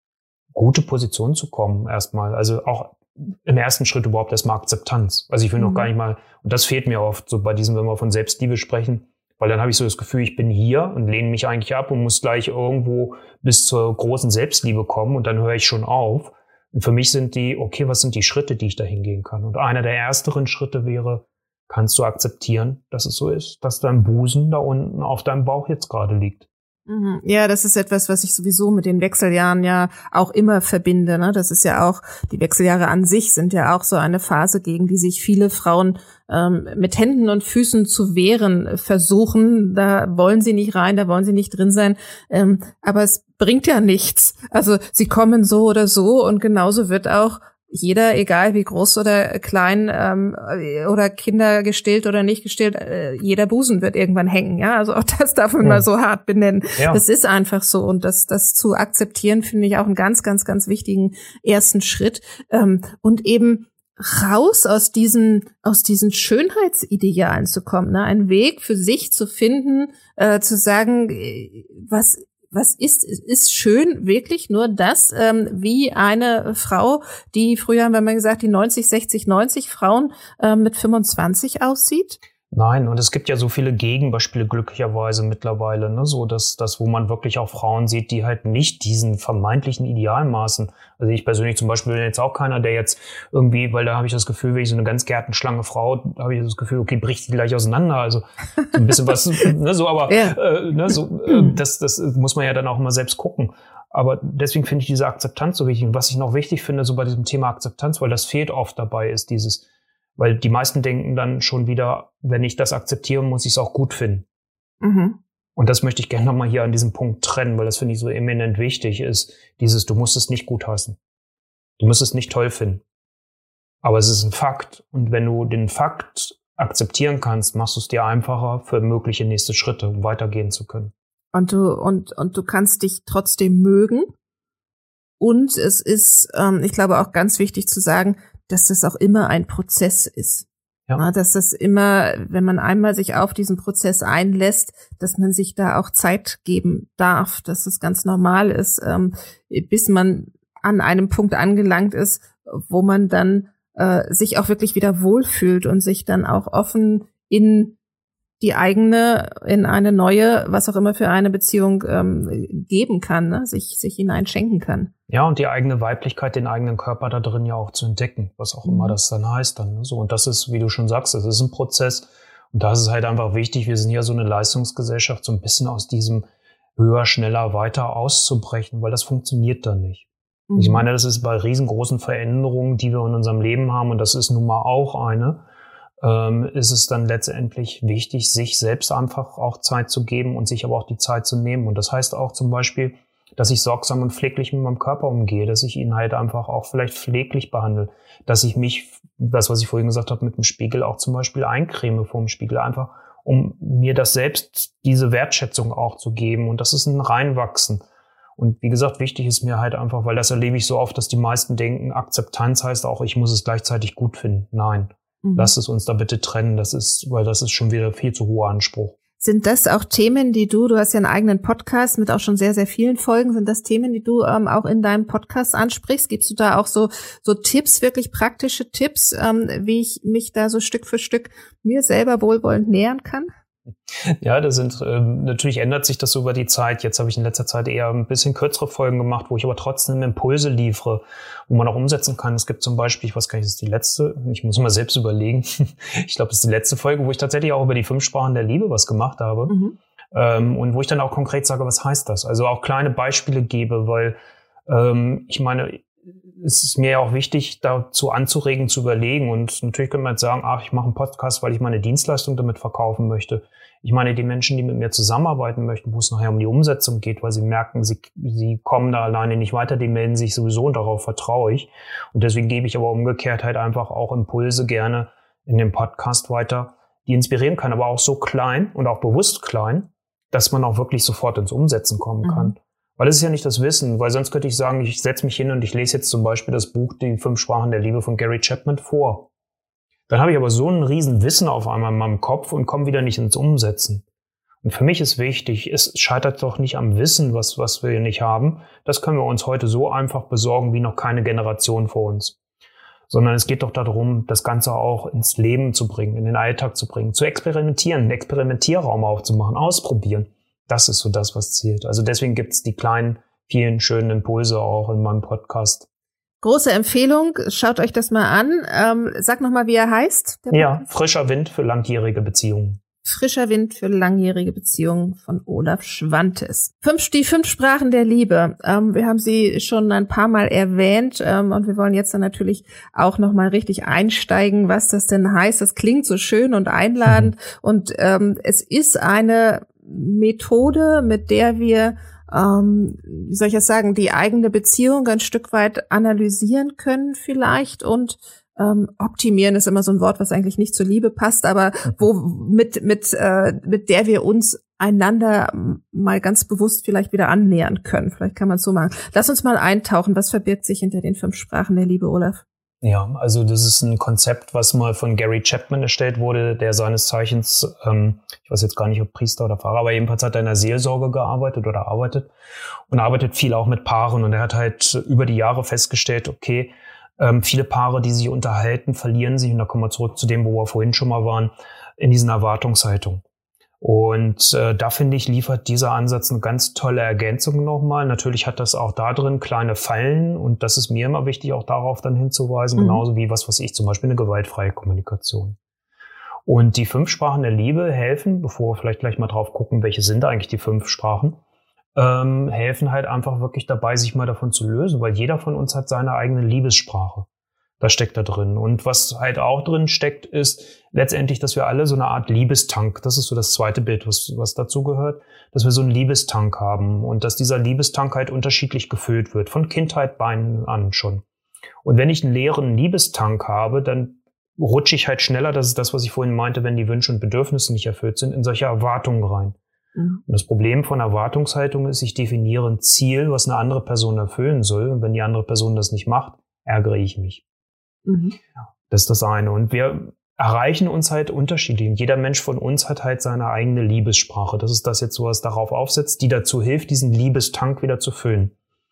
gute Position zu kommen erstmal. Also auch im ersten Schritt überhaupt erstmal Akzeptanz. Also ich will mhm. noch gar nicht mal, und das fehlt mir oft so bei diesem, wenn wir von Selbstliebe sprechen, weil dann habe ich so das Gefühl, ich bin hier und lehne mich eigentlich ab und muss gleich irgendwo bis zur großen Selbstliebe kommen und dann höre ich schon auf. Und für mich sind die, okay, was sind die Schritte, die ich da hingehen kann? Und einer der ersteren Schritte wäre, kannst du akzeptieren, dass es so ist, dass dein Busen da unten auf deinem Bauch jetzt gerade liegt. Ja, das ist etwas, was ich sowieso mit den Wechseljahren ja auch immer verbinde. Ne? Das ist ja auch, die Wechseljahre an sich sind ja auch so eine Phase, gegen die sich viele Frauen ähm, mit Händen und Füßen zu wehren versuchen. Da wollen sie nicht rein, da wollen sie nicht drin sein. Ähm, aber es bringt ja nichts. Also sie kommen so oder so und genauso wird auch jeder, egal wie groß oder klein ähm, oder Kinder gestillt oder nicht gestillt, äh, jeder Busen wird irgendwann hängen. Ja, also auch das darf man ja. mal so hart benennen. Ja. Das ist einfach so und das das zu akzeptieren finde ich auch einen ganz, ganz, ganz wichtigen ersten Schritt ähm, und eben raus aus diesen aus diesen Schönheitsidealen zu kommen, ne? Einen Weg für sich zu finden, äh, zu sagen, was Was ist, ist schön wirklich nur das, ähm, wie eine Frau, die früher haben wir mal gesagt, die neunzig, sechzig, neunzig Frauen äh, mit fünfundzwanzig aussieht? Nein, und es gibt ja so viele Gegenbeispiele glücklicherweise mittlerweile, ne, so dass das, wo man wirklich auch Frauen sieht, die halt nicht diesen vermeintlichen Idealmaßen. Also ich persönlich zum Beispiel bin jetzt auch keiner, der jetzt irgendwie, weil da habe ich das Gefühl, wenn ich so eine ganz gärtenschlange Frau, habe ich das Gefühl, okay, bricht die gleich auseinander. Also so ein bisschen was, ne, so, aber ja. äh, ne, so, äh, das, das muss man ja dann auch immer selbst gucken. Aber deswegen finde ich diese Akzeptanz so wichtig. Und was ich noch wichtig finde, so bei diesem Thema Akzeptanz, weil das fehlt oft dabei, ist dieses, weil die meisten denken dann schon wieder, wenn ich das akzeptiere, muss ich es auch gut finden. Mhm. Und das möchte ich gerne nochmal hier an diesem Punkt trennen, weil das finde ich so eminent wichtig ist. Dieses, du musst es nicht gutheißen. Du musst es nicht toll finden. Aber es ist ein Fakt. Und wenn du den Fakt akzeptieren kannst, machst du es dir einfacher für mögliche nächste Schritte, um weitergehen zu können. Und du, und, und du kannst dich trotzdem mögen. Und es ist, ähm, ich glaube, auch ganz wichtig zu sagen, dass das auch immer ein Prozess ist. Ja. Ja, dass das immer, wenn man einmal sich auf diesen Prozess einlässt, dass man sich da auch Zeit geben darf, dass das ganz normal ist, ähm, bis man an einem Punkt angelangt ist, wo man dann äh, sich auch wirklich wieder wohlfühlt und sich dann auch offen in die eigene, in eine neue, was auch immer für eine Beziehung ähm, geben kann, ne? sich sich hineinschenken kann. Ja, und die eigene Weiblichkeit, den eigenen Körper da drin ja auch zu entdecken, was auch mhm. immer das dann heißt dann. Ne? So, und das ist, wie du schon sagst, das ist ein Prozess. Und da ist es halt einfach wichtig, wir sind ja so eine Leistungsgesellschaft, so ein bisschen aus diesem höher, schneller, weiter auszubrechen, weil das funktioniert dann nicht. Mhm. Ich meine, das ist bei riesengroßen Veränderungen, die wir in unserem Leben haben, und das ist nun mal auch eine, ähm, ist es dann letztendlich wichtig, sich selbst einfach auch Zeit zu geben und sich aber auch die Zeit zu nehmen. Und das heißt auch zum Beispiel, dass ich sorgsam und pfleglich mit meinem Körper umgehe, dass ich ihn halt einfach auch vielleicht pfleglich behandle, dass ich mich, das, was ich vorhin gesagt habe, mit dem Spiegel auch zum Beispiel eincreme vor dem Spiegel, einfach um mir das selbst, diese Wertschätzung auch zu geben. Und das ist ein Reinwachsen. Und wie gesagt, wichtig ist mir halt einfach, weil das erlebe ich so oft, dass die meisten denken, Akzeptanz heißt auch, ich muss es gleichzeitig gut finden. Nein, mhm. Lasst es uns da bitte trennen. Das ist, weil das ist schon wieder viel zu hoher Anspruch. Sind das auch Themen, die du, du hast ja einen eigenen Podcast mit auch schon sehr, sehr vielen Folgen, sind das Themen, die du ähm, auch in deinem Podcast ansprichst? Gibst du da auch so so Tipps, wirklich praktische Tipps, ähm, wie ich mich da so Stück für Stück mir selber wohlwollend nähern kann? Ja, das sind ähm, natürlich ändert sich das so über die Zeit. Jetzt habe ich in letzter Zeit eher ein bisschen kürzere Folgen gemacht, wo ich aber trotzdem Impulse liefere, wo man auch umsetzen kann. Es gibt zum Beispiel, ich weiß gar nicht, das ist die letzte, ich muss mal selbst überlegen. Ich glaube, das ist die letzte Folge, wo ich tatsächlich auch über die fünf Sprachen der Liebe was gemacht habe. Mhm. Ähm, und wo ich dann auch konkret sage, was heißt das? Also auch kleine Beispiele gebe, weil ähm, ich meine, es ist mir ja auch wichtig, dazu anzuregen, zu überlegen. Und natürlich könnte man jetzt sagen, ach, ich mache einen Podcast, weil ich meine Dienstleistung damit verkaufen möchte. Ich meine, die Menschen, die mit mir zusammenarbeiten möchten, wo es nachher um die Umsetzung geht, weil sie merken, sie, sie kommen da alleine nicht weiter, die melden sich sowieso und darauf vertraue ich. Und deswegen gebe ich aber umgekehrt halt einfach auch Impulse gerne in dem Podcast weiter, die inspirieren kann, aber auch so klein und auch bewusst klein, dass man auch wirklich sofort ins Umsetzen kommen kann. Mhm. Weil das ist ja nicht das Wissen, weil sonst könnte ich sagen, ich setze mich hin und ich lese jetzt zum Beispiel das Buch Die fünf Sprachen der Liebe von Gary Chapman vor. Dann habe ich aber so ein riesen Wissen auf einmal in meinem Kopf und komme wieder nicht ins Umsetzen. Und für mich ist wichtig, es scheitert doch nicht am Wissen, was, was wir nicht haben. Das können wir uns heute so einfach besorgen wie noch keine Generation vor uns. Sondern es geht doch darum, das Ganze auch ins Leben zu bringen, in den Alltag zu bringen, zu experimentieren, einen Experimentierraum aufzumachen, ausprobieren. Das ist so das, was zählt. Also deswegen gibt's die kleinen, vielen schönen Impulse auch in meinem Podcast. Große Empfehlung, schaut euch das mal an. Ähm, sag nochmal, wie er heißt. Ja, Frischer Wind für langjährige Beziehungen. Frischer Wind für langjährige Beziehungen von Olaf Schwantes. Fünf, die fünf Sprachen der Liebe. Ähm, wir haben sie schon ein paar Mal erwähnt ähm, und wir wollen jetzt dann natürlich auch nochmal richtig einsteigen, was das denn heißt. Das klingt so schön und einladend mhm. und ähm, es ist eine Methode, mit der wir, ähm, wie soll ich das sagen, die eigene Beziehung ein Stück weit analysieren können vielleicht und ähm, optimieren ist immer so ein Wort, was eigentlich nicht zur Liebe passt, aber wo mit mit äh, mit der wir uns einander mal ganz bewusst vielleicht wieder annähern können. Vielleicht kann man es so machen. Lass uns mal eintauchen. Was verbirgt sich hinter den fünf Sprachen der Liebe, Olaf? Ja, also das ist ein Konzept, was mal von Gary Chapman erstellt wurde, der seines Zeichens, ähm, ich weiß jetzt gar nicht, ob Priester oder Pfarrer, aber jedenfalls hat er in der Seelsorge gearbeitet oder arbeitet und arbeitet viel auch mit Paaren. Und er hat halt über die Jahre festgestellt, okay, ähm, viele Paare, die sich unterhalten, verlieren sich, und da kommen wir zurück zu dem, wo wir vorhin schon mal waren, in diesen Erwartungshaltungen. Und äh, da, finde ich, liefert dieser Ansatz eine ganz tolle Ergänzung nochmal. Natürlich hat das auch da drin kleine Fallen, und das ist mir immer wichtig, auch darauf dann hinzuweisen, mhm. genauso wie was, was ich zum Beispiel eine gewaltfreie Kommunikation. Und die fünf Sprachen der Liebe helfen, bevor wir vielleicht gleich mal drauf gucken, welche sind eigentlich die fünf Sprachen, ähm, helfen halt einfach wirklich dabei, sich mal davon zu lösen, weil jeder von uns hat seine eigene Liebessprache. Das steckt da drin. Und was halt auch drin steckt, ist letztendlich, dass wir alle so eine Art Liebestank, das ist so das zweite Bild, was, was dazu gehört, dass wir so einen Liebestank haben und dass dieser Liebestank halt unterschiedlich gefüllt wird, von Kindheit an schon. Und wenn ich einen leeren Liebestank habe, dann rutsche ich halt schneller, das ist das, was ich vorhin meinte, wenn die Wünsche und Bedürfnisse nicht erfüllt sind, in solche Erwartungen rein. Mhm. Und das Problem von Erwartungshaltung ist, ich definiere ein Ziel, was eine andere Person erfüllen soll, und wenn die andere Person das nicht macht, ärgere ich mich. Mhm. Das ist das eine. Und wir erreichen uns halt unterschiedlich. Und jeder Mensch von uns hat halt seine eigene Liebessprache. Das ist das jetzt, was darauf aufsetzt, die dazu hilft, diesen Liebestank wieder zu füllen.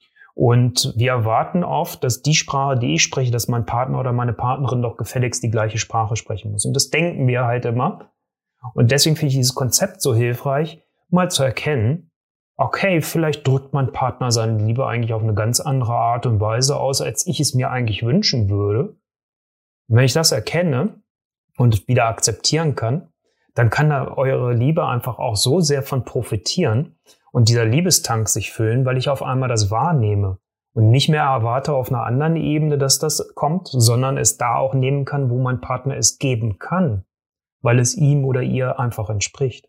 Und wir erwarten oft, dass die Sprache, die ich spreche, dass mein Partner oder meine Partnerin doch gefälligst die gleiche Sprache sprechen muss. Und das denken wir halt immer. Und deswegen finde ich dieses Konzept so hilfreich, mal zu erkennen, okay, vielleicht drückt mein Partner seine Liebe eigentlich auf eine ganz andere Art und Weise aus, als ich es mir eigentlich wünschen würde. Und wenn ich das erkenne und wieder akzeptieren kann, dann kann da eure Liebe einfach auch so sehr von profitieren und dieser Liebestank sich füllen, weil ich auf einmal das wahrnehme. und nicht mehr erwarte auf einer anderen Ebene, dass das kommt, sondern es da auch nehmen kann, wo mein Partner es geben kann, weil es ihm oder ihr einfach entspricht.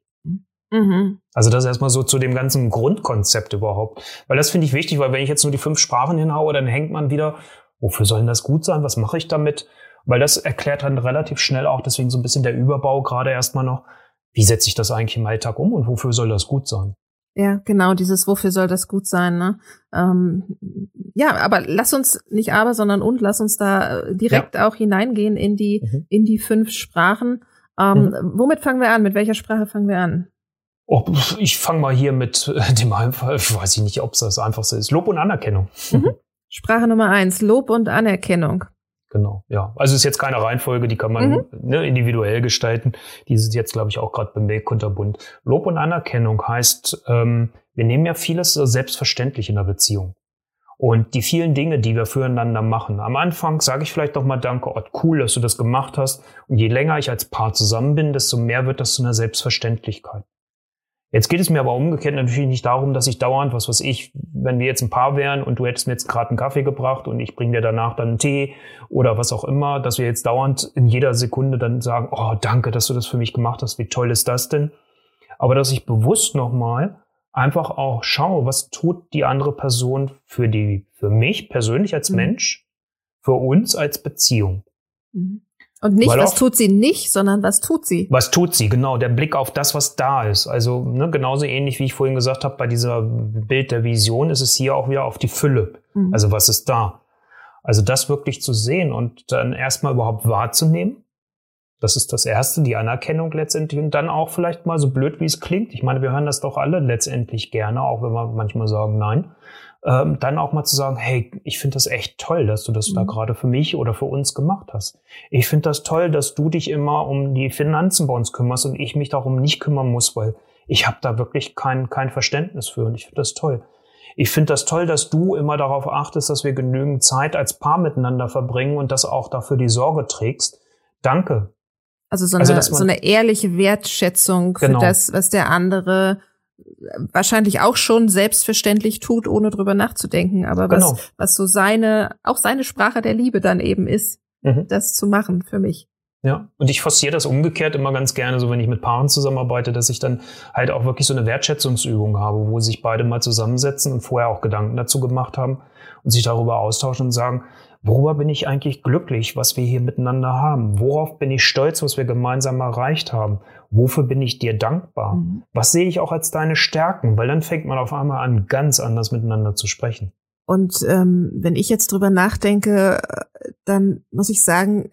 Mhm. Also das erstmal so zu dem ganzen Grundkonzept überhaupt. Weil das finde ich wichtig, weil wenn ich jetzt nur die fünf Sprachen hinhaue, dann hängt man wieder, wofür soll denn das gut sein? Was mache ich damit? Weil das erklärt dann relativ schnell auch, deswegen so ein bisschen der Überbau gerade erstmal noch, wie setze ich das eigentlich im Alltag um und wofür soll das gut sein? Ja, genau, dieses wofür soll das gut sein, ne? Ähm, ja, aber lass uns nicht aber, sondern und, lass uns da direkt ja. auch hineingehen in die, mhm. in die fünf Sprachen. Ähm, mhm. Womit fangen wir an? Mit welcher Sprache fangen wir an? Oh, ich fange mal hier mit dem Einfall, weiß ich nicht, ob es das Einfachste ist. Lob und Anerkennung. Mhm. Sprache Nummer eins, Lob und Anerkennung. Genau, ja. Also ist jetzt keine Reihenfolge, die kann man mhm. ne, individuell gestalten. Die ist jetzt, glaube ich, auch gerade beim Kunterbunt. Lob und Anerkennung heißt, ähm, wir nehmen ja vieles selbstverständlich in der Beziehung. Und die vielen Dinge, die wir füreinander machen. Am Anfang sage ich vielleicht noch mal Danke, oh, cool, dass du das gemacht hast. Und je länger ich als Paar zusammen bin, desto mehr wird das zu einer Selbstverständlichkeit. Jetzt geht es mir aber umgekehrt natürlich nicht darum, dass ich dauernd, was weiß ich, wenn wir jetzt ein Paar wären und du hättest mir jetzt gerade einen Kaffee gebracht und ich bringe dir danach dann einen Tee oder was auch immer, dass wir jetzt dauernd in jeder Sekunde dann sagen, oh, danke, dass du das für mich gemacht hast, wie toll ist das denn? Aber dass ich bewusst nochmal einfach auch schaue, was tut die andere Person für die, für mich persönlich als mhm. Mensch, für uns als Beziehung. Mhm. Und nicht, Weil was auch, tut sie nicht, sondern was tut sie? Was tut sie, genau. Der Blick auf das, was da ist. Also ne, genauso ähnlich, wie ich vorhin gesagt habe, bei dieser Bild der Vision ist es hier auch wieder auf die Fülle. Mhm. Also was ist da? Also das wirklich zu sehen und dann erstmal überhaupt wahrzunehmen. Das ist das Erste, die Anerkennung letztendlich. Und dann auch vielleicht mal, so blöd wie es klingt, ich meine, wir hören das doch alle letztendlich gerne, auch wenn wir manchmal sagen nein. Ähm, dann auch mal zu sagen, hey, ich finde das echt toll, dass du das mhm. da gerade für mich oder für uns gemacht hast. Ich finde das toll, dass du dich immer um die Finanzen bei uns kümmerst und ich mich darum nicht kümmern muss, weil ich habe da wirklich kein, kein Verständnis für und ich finde das toll. Ich finde das toll, dass du immer darauf achtest, dass wir genügend Zeit als Paar miteinander verbringen und das auch dafür die Sorge trägst. Danke. Also so eine, also so eine ehrliche Wertschätzung für genau. das, was der andere wahrscheinlich auch schon selbstverständlich tut, ohne drüber nachzudenken, aber was, genau. was so seine, auch seine Sprache der Liebe dann eben ist, mhm. das zu machen für mich. Ja, und ich forciere das umgekehrt immer ganz gerne, so wenn ich mit Paaren zusammenarbeite, dass ich dann halt auch wirklich so eine Wertschätzungsübung habe, wo sich beide mal zusammensetzen und vorher auch Gedanken dazu gemacht haben und sich darüber austauschen und sagen, worüber bin ich eigentlich glücklich, was wir hier miteinander haben? Worauf bin ich stolz, was wir gemeinsam erreicht haben? Wofür bin ich dir dankbar? Mhm. Was sehe ich auch als deine Stärken? Weil dann fängt man auf einmal an, ganz anders miteinander zu sprechen. Und ähm, wenn ich jetzt drüber nachdenke, dann muss ich sagen,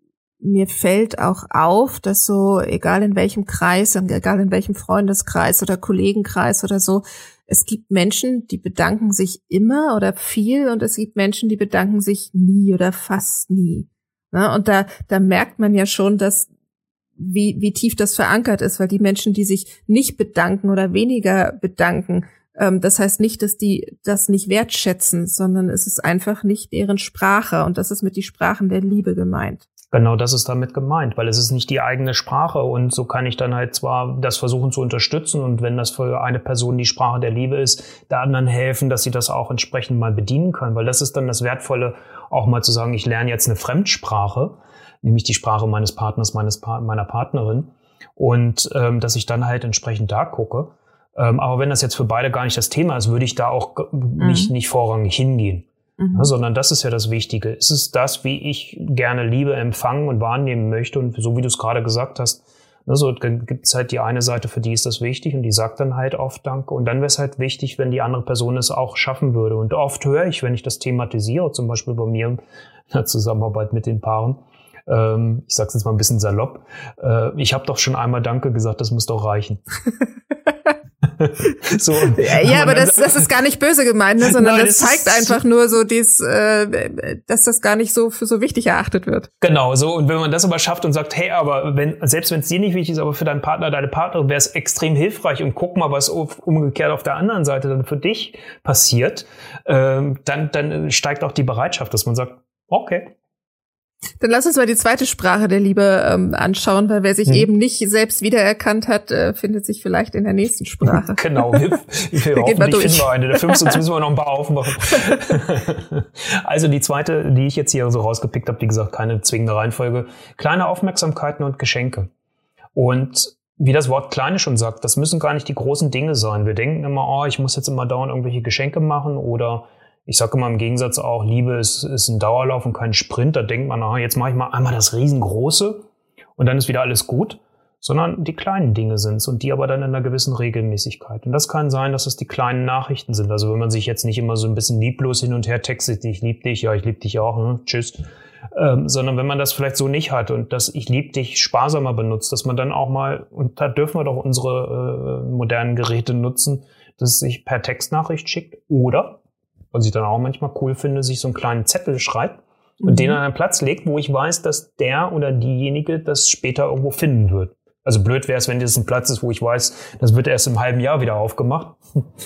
mir fällt auch auf, dass so, egal in welchem Kreis, egal in welchem Freundeskreis oder Kollegenkreis oder so, es gibt Menschen, die bedanken sich immer oder viel und es gibt Menschen, die bedanken sich nie oder fast nie. Ja, und da, da merkt man ja schon, dass wie, wie tief das verankert ist, weil die Menschen, die sich nicht bedanken oder weniger bedanken, ähm, das heißt nicht, dass die das nicht wertschätzen, sondern es ist einfach nicht deren Sprache und das ist mit die Sprachen der Liebe gemeint. Genau, das ist damit gemeint, weil es ist nicht die eigene Sprache und so kann ich dann halt zwar das versuchen zu unterstützen und wenn das für eine Person die Sprache der Liebe ist, der anderen helfen, dass sie das auch entsprechend mal bedienen kann, weil das ist dann das Wertvolle, auch mal zu sagen, ich lerne jetzt eine Fremdsprache, nämlich die Sprache meines Partners, meines pa- meiner Partnerin und ähm, dass ich dann halt entsprechend da gucke. Ähm, aber wenn das jetzt für beide gar nicht das Thema ist, würde ich da auch mhm. nicht, nicht vorrangig hingehen. Mhm. Ja, sondern das ist ja das Wichtige. Es ist das, wie ich gerne Liebe empfangen und wahrnehmen möchte. Und so wie du es gerade gesagt hast, ne, so gibt es halt die eine Seite, für die ist das wichtig und die sagt dann halt oft Danke. Und dann wäre es halt wichtig, wenn die andere Person es auch schaffen würde. Und oft höre ich, wenn ich das thematisiere, zum Beispiel bei mir in der Zusammenarbeit mit den Paaren, ähm, ich sag's jetzt mal ein bisschen salopp, äh, ich habe doch schon einmal Danke gesagt, das muss doch reichen. So, ja, ja, aber das, das ist gar nicht böse gemeint, ne, sondern Nein, das, das zeigt einfach nur so, dies, äh, dass das gar nicht so für so wichtig erachtet wird. Genau, so. Und wenn man das aber schafft und sagt, hey, aber wenn, selbst wenn es dir nicht wichtig ist, aber für deinen Partner, deine Partnerin wäre es extrem hilfreich und guck mal, was umgekehrt auf der anderen Seite dann für dich passiert, ähm, dann, dann steigt auch die Bereitschaft, dass man sagt, okay. Dann lass uns mal die zweite Sprache der Liebe ähm, anschauen, weil wer sich hm. eben nicht selbst wiedererkannt hat, äh, findet sich vielleicht in der nächsten Sprache. Genau, wir, wir hoffentlich finden wir eine der fünf, sonst müssen wir noch ein paar aufmachen. Also die zweite, die ich jetzt hier so rausgepickt habe, wie gesagt, keine zwingende Reihenfolge. Kleine Aufmerksamkeiten und Geschenke. Und wie das Wort Kleine schon sagt, das müssen gar nicht die großen Dinge sein. Wir denken immer, oh, ich muss jetzt immer dauernd irgendwelche Geschenke machen oder ich sage immer im Gegensatz auch, Liebe ist, ist ein Dauerlauf und kein Sprint. Da denkt man, aha, jetzt mache ich mal einmal das Riesengroße und dann ist wieder alles gut. Sondern die kleinen Dinge sind's und die aber dann in einer gewissen Regelmäßigkeit. Und das kann sein, dass es die kleinen Nachrichten sind. Also wenn man sich jetzt nicht immer so ein bisschen lieblos hin und her textet, ich liebe dich, ja, ich liebe dich auch, ne? Tschüss. Ähm, sondern wenn man das vielleicht so nicht hat und das ich liebe dich sparsamer benutzt, dass man dann auch mal, und da dürfen wir doch unsere äh, modernen Geräte nutzen, dass es sich per Textnachricht schickt oder was ich dann auch manchmal cool finde, sich so einen kleinen Zettel schreibt und mhm. den an einen Platz legt, wo ich weiß, dass der oder diejenige das später irgendwo finden wird. Also blöd wäre es, wenn das ein Platz ist, wo ich weiß, das wird erst im halben Jahr wieder aufgemacht.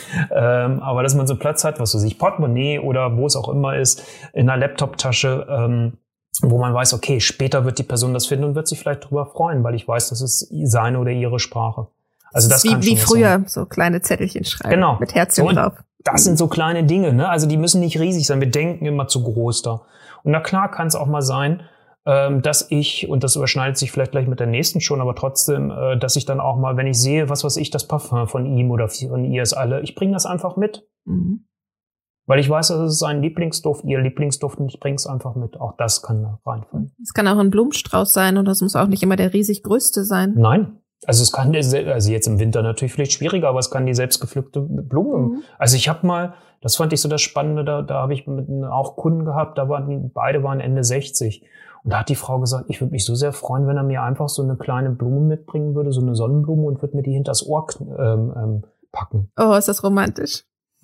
ähm, aber dass man so einen Platz hat, was weiß ich, Portemonnaie oder wo es auch immer ist, in einer Laptoptasche, ähm, wo man weiß, okay, später wird die Person das finden und wird sich vielleicht darüber freuen, weil ich weiß, das ist seine oder ihre Sprache. Also das wie, kann schon wie früher, sein. So kleine Zettelchen schreiben. Genau. Mit Herzchen und drauf. Das sind so kleine Dinge, ne? Also die müssen nicht riesig sein. Wir denken immer zu groß da. Und na klar kann es auch mal sein, ähm, dass ich, und das überschneidet sich vielleicht gleich mit der nächsten schon, aber trotzdem, äh, dass ich dann auch mal, wenn ich sehe, was weiß ich, das Parfum von ihm oder von ihr ist alle, ich bringe das einfach mit. Mhm. Weil ich weiß, das ist sein Lieblingsduft, ihr Lieblingsduft und ich bringe es einfach mit. Auch das kann da reinfallen. Es kann auch ein Blumenstrauß sein und das muss auch nicht immer der riesig größte sein. Nein. Also es kann, also jetzt im Winter natürlich vielleicht schwieriger, aber es kann die selbstgepflückte Blume. Mhm. Also ich habe mal, das fand ich so das Spannende, da, da habe ich mit auch Kunden gehabt, da waren beide waren Ende sechzig. Und da hat die Frau gesagt, ich würde mich so sehr freuen, wenn er mir einfach so eine kleine Blume mitbringen würde, so eine Sonnenblume und würde mir die hinters Ohr ähm, ähm, packen. Oh, ist das romantisch.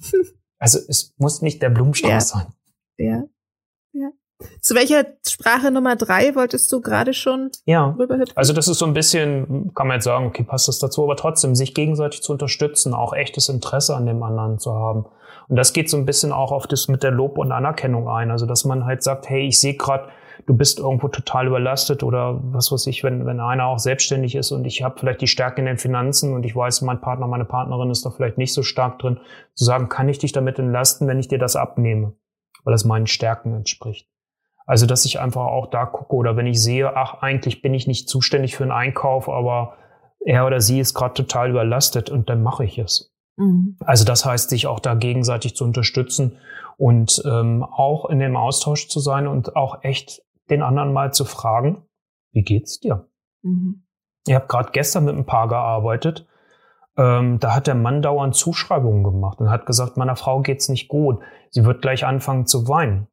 Also es muss nicht der Blumenstrauß ja. sein. Ja, ja. Zu welcher Sprache Nummer drei wolltest du gerade schon ja. rüberhüpfen? Also das ist so ein bisschen, kann man jetzt sagen, okay, passt das dazu, aber trotzdem, sich gegenseitig zu unterstützen, auch echtes Interesse an dem anderen zu haben. Und das geht so ein bisschen auch auf das mit der Lob und Anerkennung ein. Also dass man halt sagt, hey, ich sehe gerade, du bist irgendwo total überlastet oder was weiß ich, wenn wenn einer auch selbstständig ist und ich habe vielleicht die Stärke in den Finanzen und ich weiß, mein Partner, meine Partnerin ist da vielleicht nicht so stark drin, zu sagen, kann ich dich damit entlasten, wenn ich dir das abnehme, weil es meinen Stärken entspricht. Also, dass ich einfach auch da gucke oder wenn ich sehe, ach, eigentlich bin ich nicht zuständig für einen Einkauf, aber er oder sie ist gerade total überlastet und dann mache ich es. Mhm. Also das heißt, sich auch da gegenseitig zu unterstützen und ähm, auch in dem Austausch zu sein und auch echt den anderen mal zu fragen, wie geht's dir? Mhm. Ich habe gerade gestern mit einem Paar gearbeitet, ähm, da hat der Mann dauernd Zuschreibungen gemacht und hat gesagt, meiner Frau geht's nicht gut, sie wird gleich anfangen zu weinen.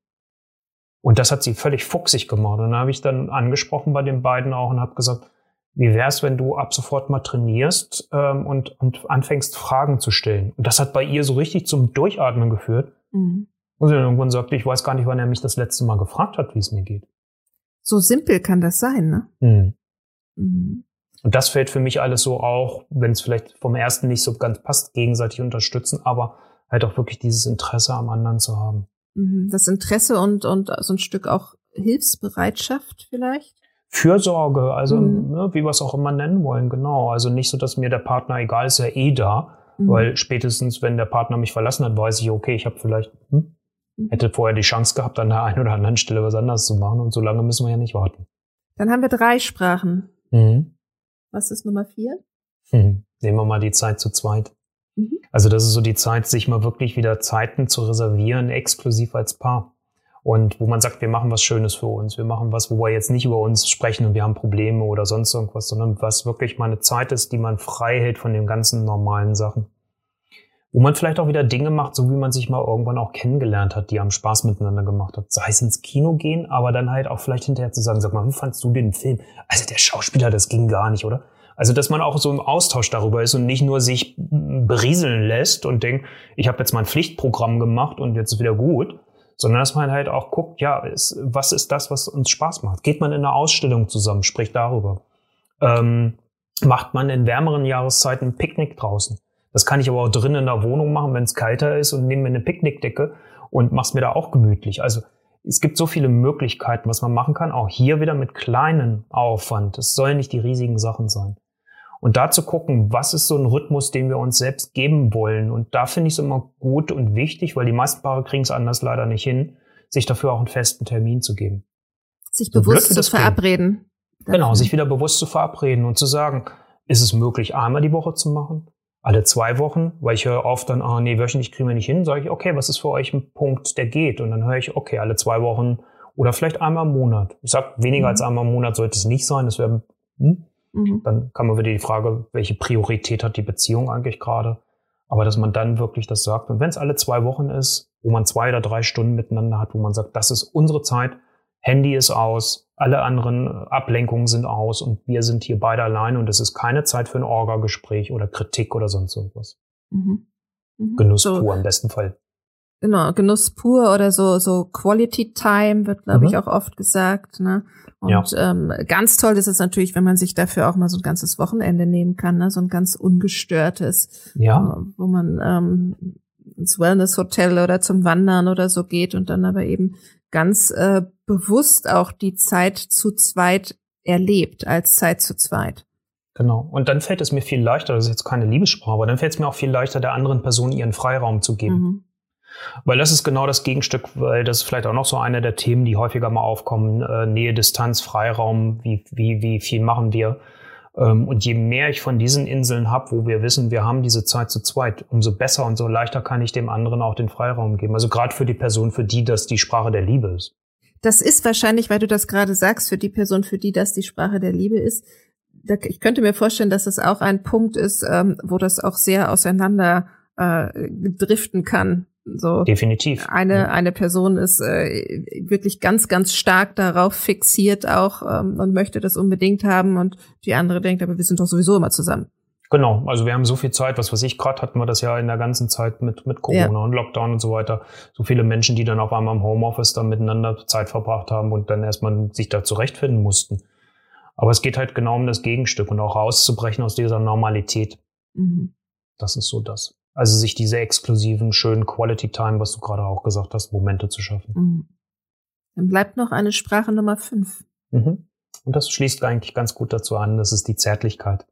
Und das hat sie völlig fuchsig gemacht. Und dann habe ich dann angesprochen bei den beiden auch und habe gesagt, wie wär's, wenn du ab sofort mal trainierst ähm, und, und anfängst, Fragen zu stellen. Und das hat bei ihr so richtig zum Durchatmen geführt. Mhm. Und sie dann irgendwann sagte, ich weiß gar nicht, wann er mich das letzte Mal gefragt hat, wie es mir geht. So simpel kann das sein, ne? Mhm. Mhm. Und das fällt für mich alles so auch, wenn es vielleicht vom ersten nicht so ganz passt, gegenseitig unterstützen, aber halt auch wirklich dieses Interesse am anderen zu haben. Das Interesse und, und so ein Stück auch Hilfsbereitschaft vielleicht? Fürsorge, also mhm. ne, wie wir es auch immer nennen wollen, genau. Also nicht so, dass mir der Partner egal ist, ja eh da, mhm. weil spätestens, wenn der Partner mich verlassen hat, weiß ich, okay, ich habe vielleicht, hm, mhm. hätte vorher die Chance gehabt, an der einen oder anderen Stelle was anderes zu machen und so lange müssen wir ja nicht warten. Dann haben wir drei Sprachen. Mhm. Was ist Nummer vier? Mhm. Nehmen wir mal die Zeit zu zweit. Also das ist so die Zeit, sich mal wirklich wieder Zeiten zu reservieren, exklusiv als Paar. Und wo man sagt, wir machen was Schönes für uns. Wir machen was, wo wir jetzt nicht über uns sprechen und wir haben Probleme oder sonst irgendwas, sondern was wirklich mal eine Zeit ist, die man frei hält von den ganzen normalen Sachen. Wo man vielleicht auch wieder Dinge macht, so wie man sich mal irgendwann auch kennengelernt hat, die haben Spaß miteinander gemacht hat. Sei es ins Kino gehen, aber dann halt auch vielleicht hinterher zu sagen, sag mal, wie fandst du den Film? Also der Schauspieler, das ging gar nicht, oder? Also, dass man auch so im Austausch darüber ist und nicht nur sich berieseln lässt und denkt, ich habe jetzt mein Pflichtprogramm gemacht und jetzt ist wieder gut, sondern dass man halt auch guckt, ja, ist, was ist das, was uns Spaß macht? Geht man in eine Ausstellung zusammen, spricht darüber. Ähm, macht man in wärmeren Jahreszeiten ein Picknick draußen? Das kann ich aber auch drinnen in der Wohnung machen, wenn es kalter ist und nehme mir eine Picknickdecke und mach's mir da auch gemütlich. Also es gibt so viele Möglichkeiten, was man machen kann, auch hier wieder mit kleinen Aufwand. Es sollen nicht die riesigen Sachen sein. Und da zu gucken, was ist so ein Rhythmus, den wir uns selbst geben wollen. Und da finde ich es immer gut und wichtig, weil die meisten Paare kriegen es anders leider nicht hin, sich dafür auch einen festen Termin zu geben. Sich so bewusst zu verabreden. Genau, sich wieder bewusst zu verabreden und zu sagen, ist es möglich, einmal die Woche zu machen? Alle zwei Wochen? Weil ich höre oft dann, ah nee, wöchentlich kriegen wir nicht hin. Sage ich, okay, was ist für euch ein Punkt, der geht? Und dann höre ich, okay, alle zwei Wochen oder vielleicht einmal im Monat. Ich sage, weniger mhm. als einmal im Monat sollte es nicht sein. Das wäre, hm? mhm. Dann kann man wieder die Frage, welche Priorität hat die Beziehung eigentlich gerade? Aber dass man dann wirklich das sagt. Und wenn es alle zwei Wochen ist, wo man zwei oder drei Stunden miteinander hat, wo man sagt, das ist unsere Zeit, Handy ist aus, alle anderen Ablenkungen sind aus und wir sind hier beide alleine und es ist keine Zeit für ein Orga-Gespräch oder Kritik oder sonst irgendwas. Mhm. Mhm. Genuss so, pur im besten Fall. Genau, Genuss pur oder so so Quality Time wird, glaube mhm. ich, auch oft gesagt. Ne? Und ja. ähm, ganz toll ist es natürlich, wenn man sich dafür auch mal so ein ganzes Wochenende nehmen kann, ne? So ein ganz ungestörtes, ja. äh, wo man ähm, ins Wellness-Hotel oder zum Wandern oder so geht und dann aber eben ganz äh, bewusst auch die Zeit zu zweit erlebt, als Zeit zu zweit. Genau. Und dann fällt es mir viel leichter, das ist jetzt keine Liebessprache, aber dann fällt es mir auch viel leichter, der anderen Person ihren Freiraum zu geben. Mhm. Weil das ist genau das Gegenstück, weil das ist vielleicht auch noch so eine der Themen, die häufiger mal aufkommen, äh, Nähe, Distanz, Freiraum, wie, wie, wie viel machen wir? Ähm, und je mehr ich von diesen Inseln habe, wo wir wissen, wir haben diese Zeit zu zweit, umso besser und so leichter kann ich dem anderen auch den Freiraum geben. Also gerade für die Person, für die das die Sprache der Liebe ist. Das ist wahrscheinlich, weil du das gerade sagst, für die Person, für die das die Sprache der Liebe ist. Ich könnte mir vorstellen, dass es auch ein Punkt ist, wo das auch sehr auseinander äh, driften kann. So definitiv. Eine ja. eine Person ist äh, wirklich ganz ganz stark darauf fixiert auch ähm, und möchte das unbedingt haben und die andere denkt, aber wir sind doch sowieso immer zusammen. Genau, also wir haben so viel Zeit, was weiß ich, gerade hatten wir das ja in der ganzen Zeit mit mit Corona ja. und Lockdown und so weiter. So viele Menschen, die dann auf einmal im Homeoffice dann miteinander Zeit verbracht haben und dann erstmal sich da zurechtfinden mussten. Aber es geht halt genau um das Gegenstück und auch rauszubrechen aus dieser Normalität. Mhm. Das ist so das. Also sich diese exklusiven, schönen Quality Time, was du gerade auch gesagt hast, Momente zu schaffen. Mhm. Dann bleibt noch eine Sprache Nummer fünf. Mhm. Und das schließt eigentlich ganz gut dazu an, das ist die Zärtlichkeit.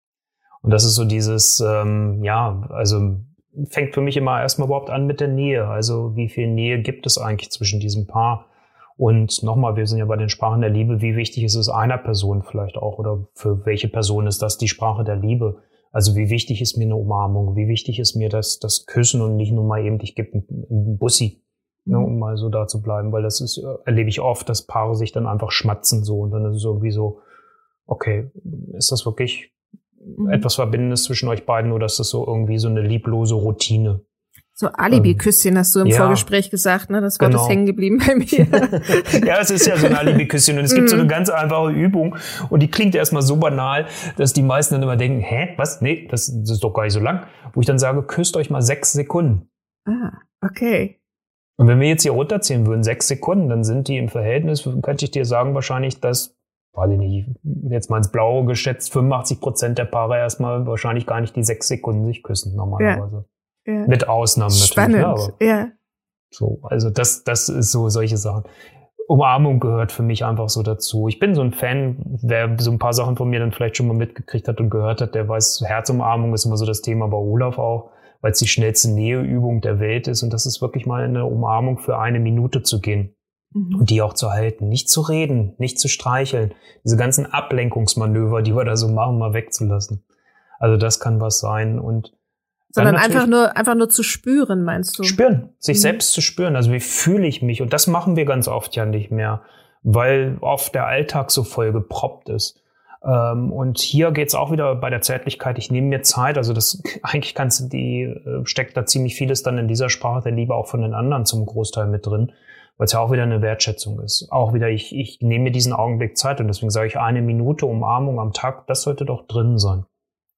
Und das ist so dieses, ähm, ja, also fängt für mich immer erstmal überhaupt an mit der Nähe. Also wie viel Nähe gibt es eigentlich zwischen diesem Paar? Und nochmal, wir sind ja bei den Sprachen der Liebe, wie wichtig ist es einer Person vielleicht auch oder für welche Person ist das die Sprache der Liebe? Also wie wichtig ist mir eine Umarmung? Wie wichtig ist mir das, das Küssen und nicht nur mal eben, ich gebe einen Bussi, mhm. ne, um mal so da zu bleiben. Weil das ist, erlebe ich oft, dass Paare sich dann einfach schmatzen so und dann ist es irgendwie so, okay, ist das wirklich mhm. etwas Verbindendes zwischen euch beiden oder ist das so irgendwie so eine lieblose Routine? So Alibi-Küsschen hast du im ja, Vorgespräch gesagt, ne? Das Wort genau. ist hängen geblieben bei mir. Ja, es ist ja so ein Alibi-Küsschen und es gibt so eine ganz einfache Übung und die klingt erstmal so banal, dass die meisten dann immer denken, hä, was? Nee, das, das ist doch gar nicht so lang. Wo ich dann sage, küsst euch mal sechs Sekunden. Ah, okay. Und wenn wir jetzt hier runterzählen würden, sechs Sekunden, dann sind die im Verhältnis, könnte ich dir sagen, wahrscheinlich, dass, weiß ich nicht, jetzt mal ins Blaue geschätzt, fünfundachtzig Prozent der Paare erstmal wahrscheinlich gar nicht die sechs Sekunden sich küssen normalerweise. Ja. Ja. Mit Ausnahmen natürlich. Spannend, ja, aber ja. So, also das, das ist so solche Sachen. Umarmung gehört für mich einfach so dazu. Ich bin so ein Fan, wer so ein paar Sachen von mir dann vielleicht schon mal mitgekriegt hat und gehört hat, der weiß, Herzumarmung ist immer so das Thema bei Olaf auch, weil es die schnellste Näheübung der Welt ist und das ist wirklich mal eine Umarmung für eine Minute zu gehen mhm. und die auch zu halten, nicht zu reden, nicht zu streicheln, diese ganzen Ablenkungsmanöver, die wir da so machen, mal wegzulassen. Also das kann was sein und sondern einfach nur, einfach nur zu spüren, meinst du? Spüren, sich mhm. selbst zu spüren. Also wie fühle ich mich? Und das machen wir ganz oft ja nicht mehr, weil oft der Alltag so voll geproppt ist. Ähm, und hier geht's auch wieder bei der Zärtlichkeit. Ich nehme mir Zeit. Also das, eigentlich kannst du die, steckt da ziemlich vieles dann in dieser Sprache der Liebe auch von den anderen zum Großteil mit drin, weil es ja auch wieder eine Wertschätzung ist. Auch wieder, ich, ich nehme mir diesen Augenblick Zeit und deswegen sage ich, eine Minute Umarmung am Tag, das sollte doch drin sein.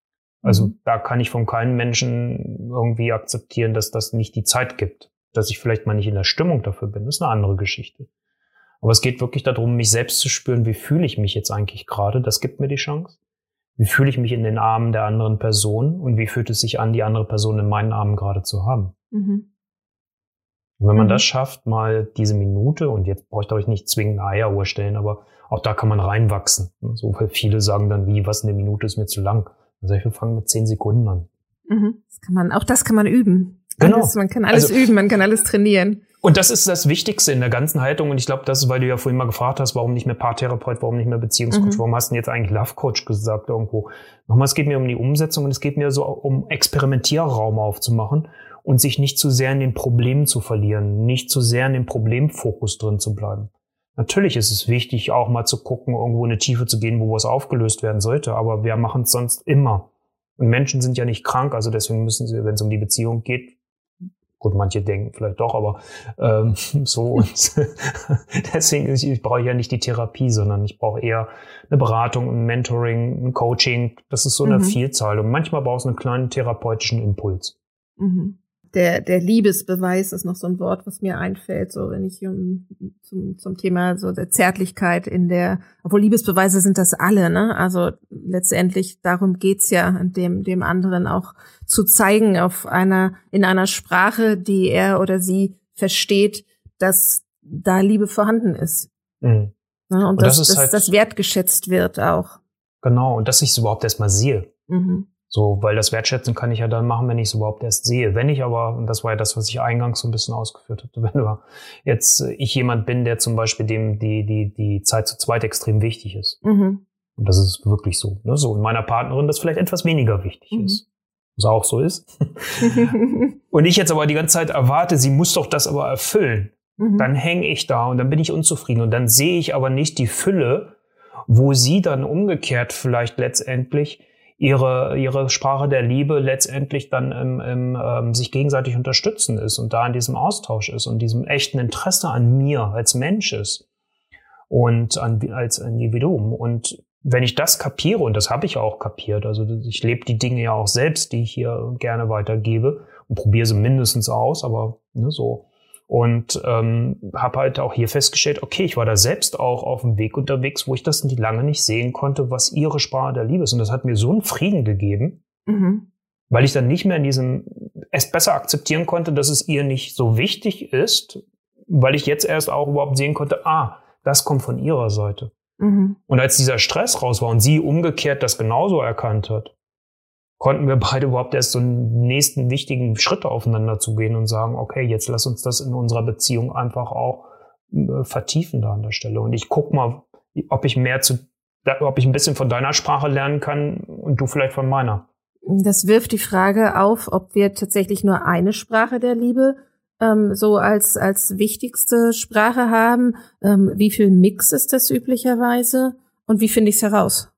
Also mhm. da kann ich von keinem Menschen irgendwie akzeptieren, dass das nicht die Zeit gibt. Dass ich vielleicht mal nicht in der Stimmung dafür bin, das ist eine andere Geschichte. Aber es geht wirklich darum, mich selbst zu spüren, wie fühle ich mich jetzt eigentlich gerade, das gibt mir die Chance. Wie fühle ich mich in den Armen der anderen Person und wie fühlt es sich an, die andere Person in meinen Armen gerade zu haben. Mhm. Und wenn man Mhm. das schafft, mal diese Minute, und jetzt brauche ich euch nicht zwingend eine Eieruhr stellen, aber auch da kann man reinwachsen. So, weil viele sagen dann, wie, was, eine Minute ist mir zu lang. Also ich will fangen mit zehn Sekunden an. Mhm. Das kann man, auch das kann man üben. Genau. Alles, man kann alles Also- üben, man kann alles trainieren. Und das ist das Wichtigste in der ganzen Haltung. Und ich glaube, das ist, weil du ja vorhin mal gefragt hast, warum nicht mehr Paartherapeut, warum nicht mehr Beziehungscoach, Mhm. warum hast du denn jetzt eigentlich Love Coach gesagt irgendwo? Nochmal, es geht mir um die Umsetzung und es geht mir so um Experimentierraum aufzumachen und sich nicht zu sehr in den Problemen zu verlieren, nicht zu sehr in dem Problemfokus drin zu bleiben. Natürlich ist es wichtig, auch mal zu gucken, irgendwo in eine Tiefe zu gehen, wo was aufgelöst werden sollte, aber wir machen es sonst immer. Und Menschen sind ja nicht krank, also deswegen müssen sie, wenn es um die Beziehung geht, gut, manche denken vielleicht doch, aber ähm, so und deswegen ich, ich brauche ja nicht die Therapie, sondern ich brauche eher eine Beratung, ein Mentoring, ein Coaching. Das ist so eine Mhm. Vielzahl und manchmal brauchst du einen kleinen therapeutischen Impuls. Mhm. Der, der Liebesbeweis ist noch so ein Wort, was mir einfällt, so wenn ich um, zum, zum Thema so der Zärtlichkeit in der, obwohl Liebesbeweise sind das alle, ne? Also letztendlich darum geht's ja, dem, dem anderen auch zu zeigen auf einer, in einer Sprache, die er oder sie versteht, dass da Liebe vorhanden ist. Mhm. Ne? Und, Und dass, das ist dass halt- das wertgeschätzt wird auch. Genau, und dass ich es überhaupt erst mal sehe. Mhm. So, weil das Wertschätzen kann ich ja dann machen, wenn ich es überhaupt erst sehe. Wenn ich aber, und das war ja das, was ich eingangs so ein bisschen ausgeführt hatte, wenn du jetzt äh, ich jemand bin, der zum Beispiel dem die die die Zeit zu zweit extrem wichtig ist. Mhm. Und das ist wirklich so. Ne? So, und meiner Partnerin das vielleicht etwas weniger wichtig Mhm. ist. Was auch so ist. Und ich jetzt aber die ganze Zeit erwarte, sie muss doch das aber erfüllen. Mhm. Dann hänge ich da und dann bin ich unzufrieden. Und dann sehe ich aber nicht die Fülle, wo sie dann umgekehrt vielleicht letztendlich ihre ihre Sprache der Liebe letztendlich dann im, im ähm, sich gegenseitig unterstützen ist und da in diesem Austausch ist und diesem echten Interesse an mir als Mensch ist und an, als Individuum. Und wenn ich das kapiere, und das habe ich auch kapiert, also ich lebe die Dinge ja auch selbst, die ich hier gerne weitergebe und probiere sie mindestens aus, aber ne, so. Und ähm, habe halt auch hier festgestellt, okay, ich war da selbst auch auf dem Weg unterwegs, wo ich das lange nicht sehen konnte, was ihre Sprache der Liebe ist. Und das hat mir so einen Frieden gegeben, Mhm. weil ich dann nicht mehr in diesem, es besser akzeptieren konnte, dass es ihr nicht so wichtig ist, weil ich jetzt erst auch überhaupt sehen konnte, ah, das kommt von ihrer Seite. Mhm. Und als dieser Stress raus war und sie umgekehrt das genauso erkannt hat, konnten wir beide überhaupt erst so einen nächsten wichtigen Schritt aufeinander zugehen und sagen, okay, jetzt lass uns das in unserer Beziehung einfach auch äh, vertiefen da an der Stelle. Und ich guck mal, ob ich mehr zu, ob ich ein bisschen von deiner Sprache lernen kann und du vielleicht von meiner. Das wirft die Frage auf, ob wir tatsächlich nur eine Sprache der Liebe ähm, so als als wichtigste Sprache haben. Ähm, wie viel Mix ist das üblicherweise? Und wie finde ich es heraus?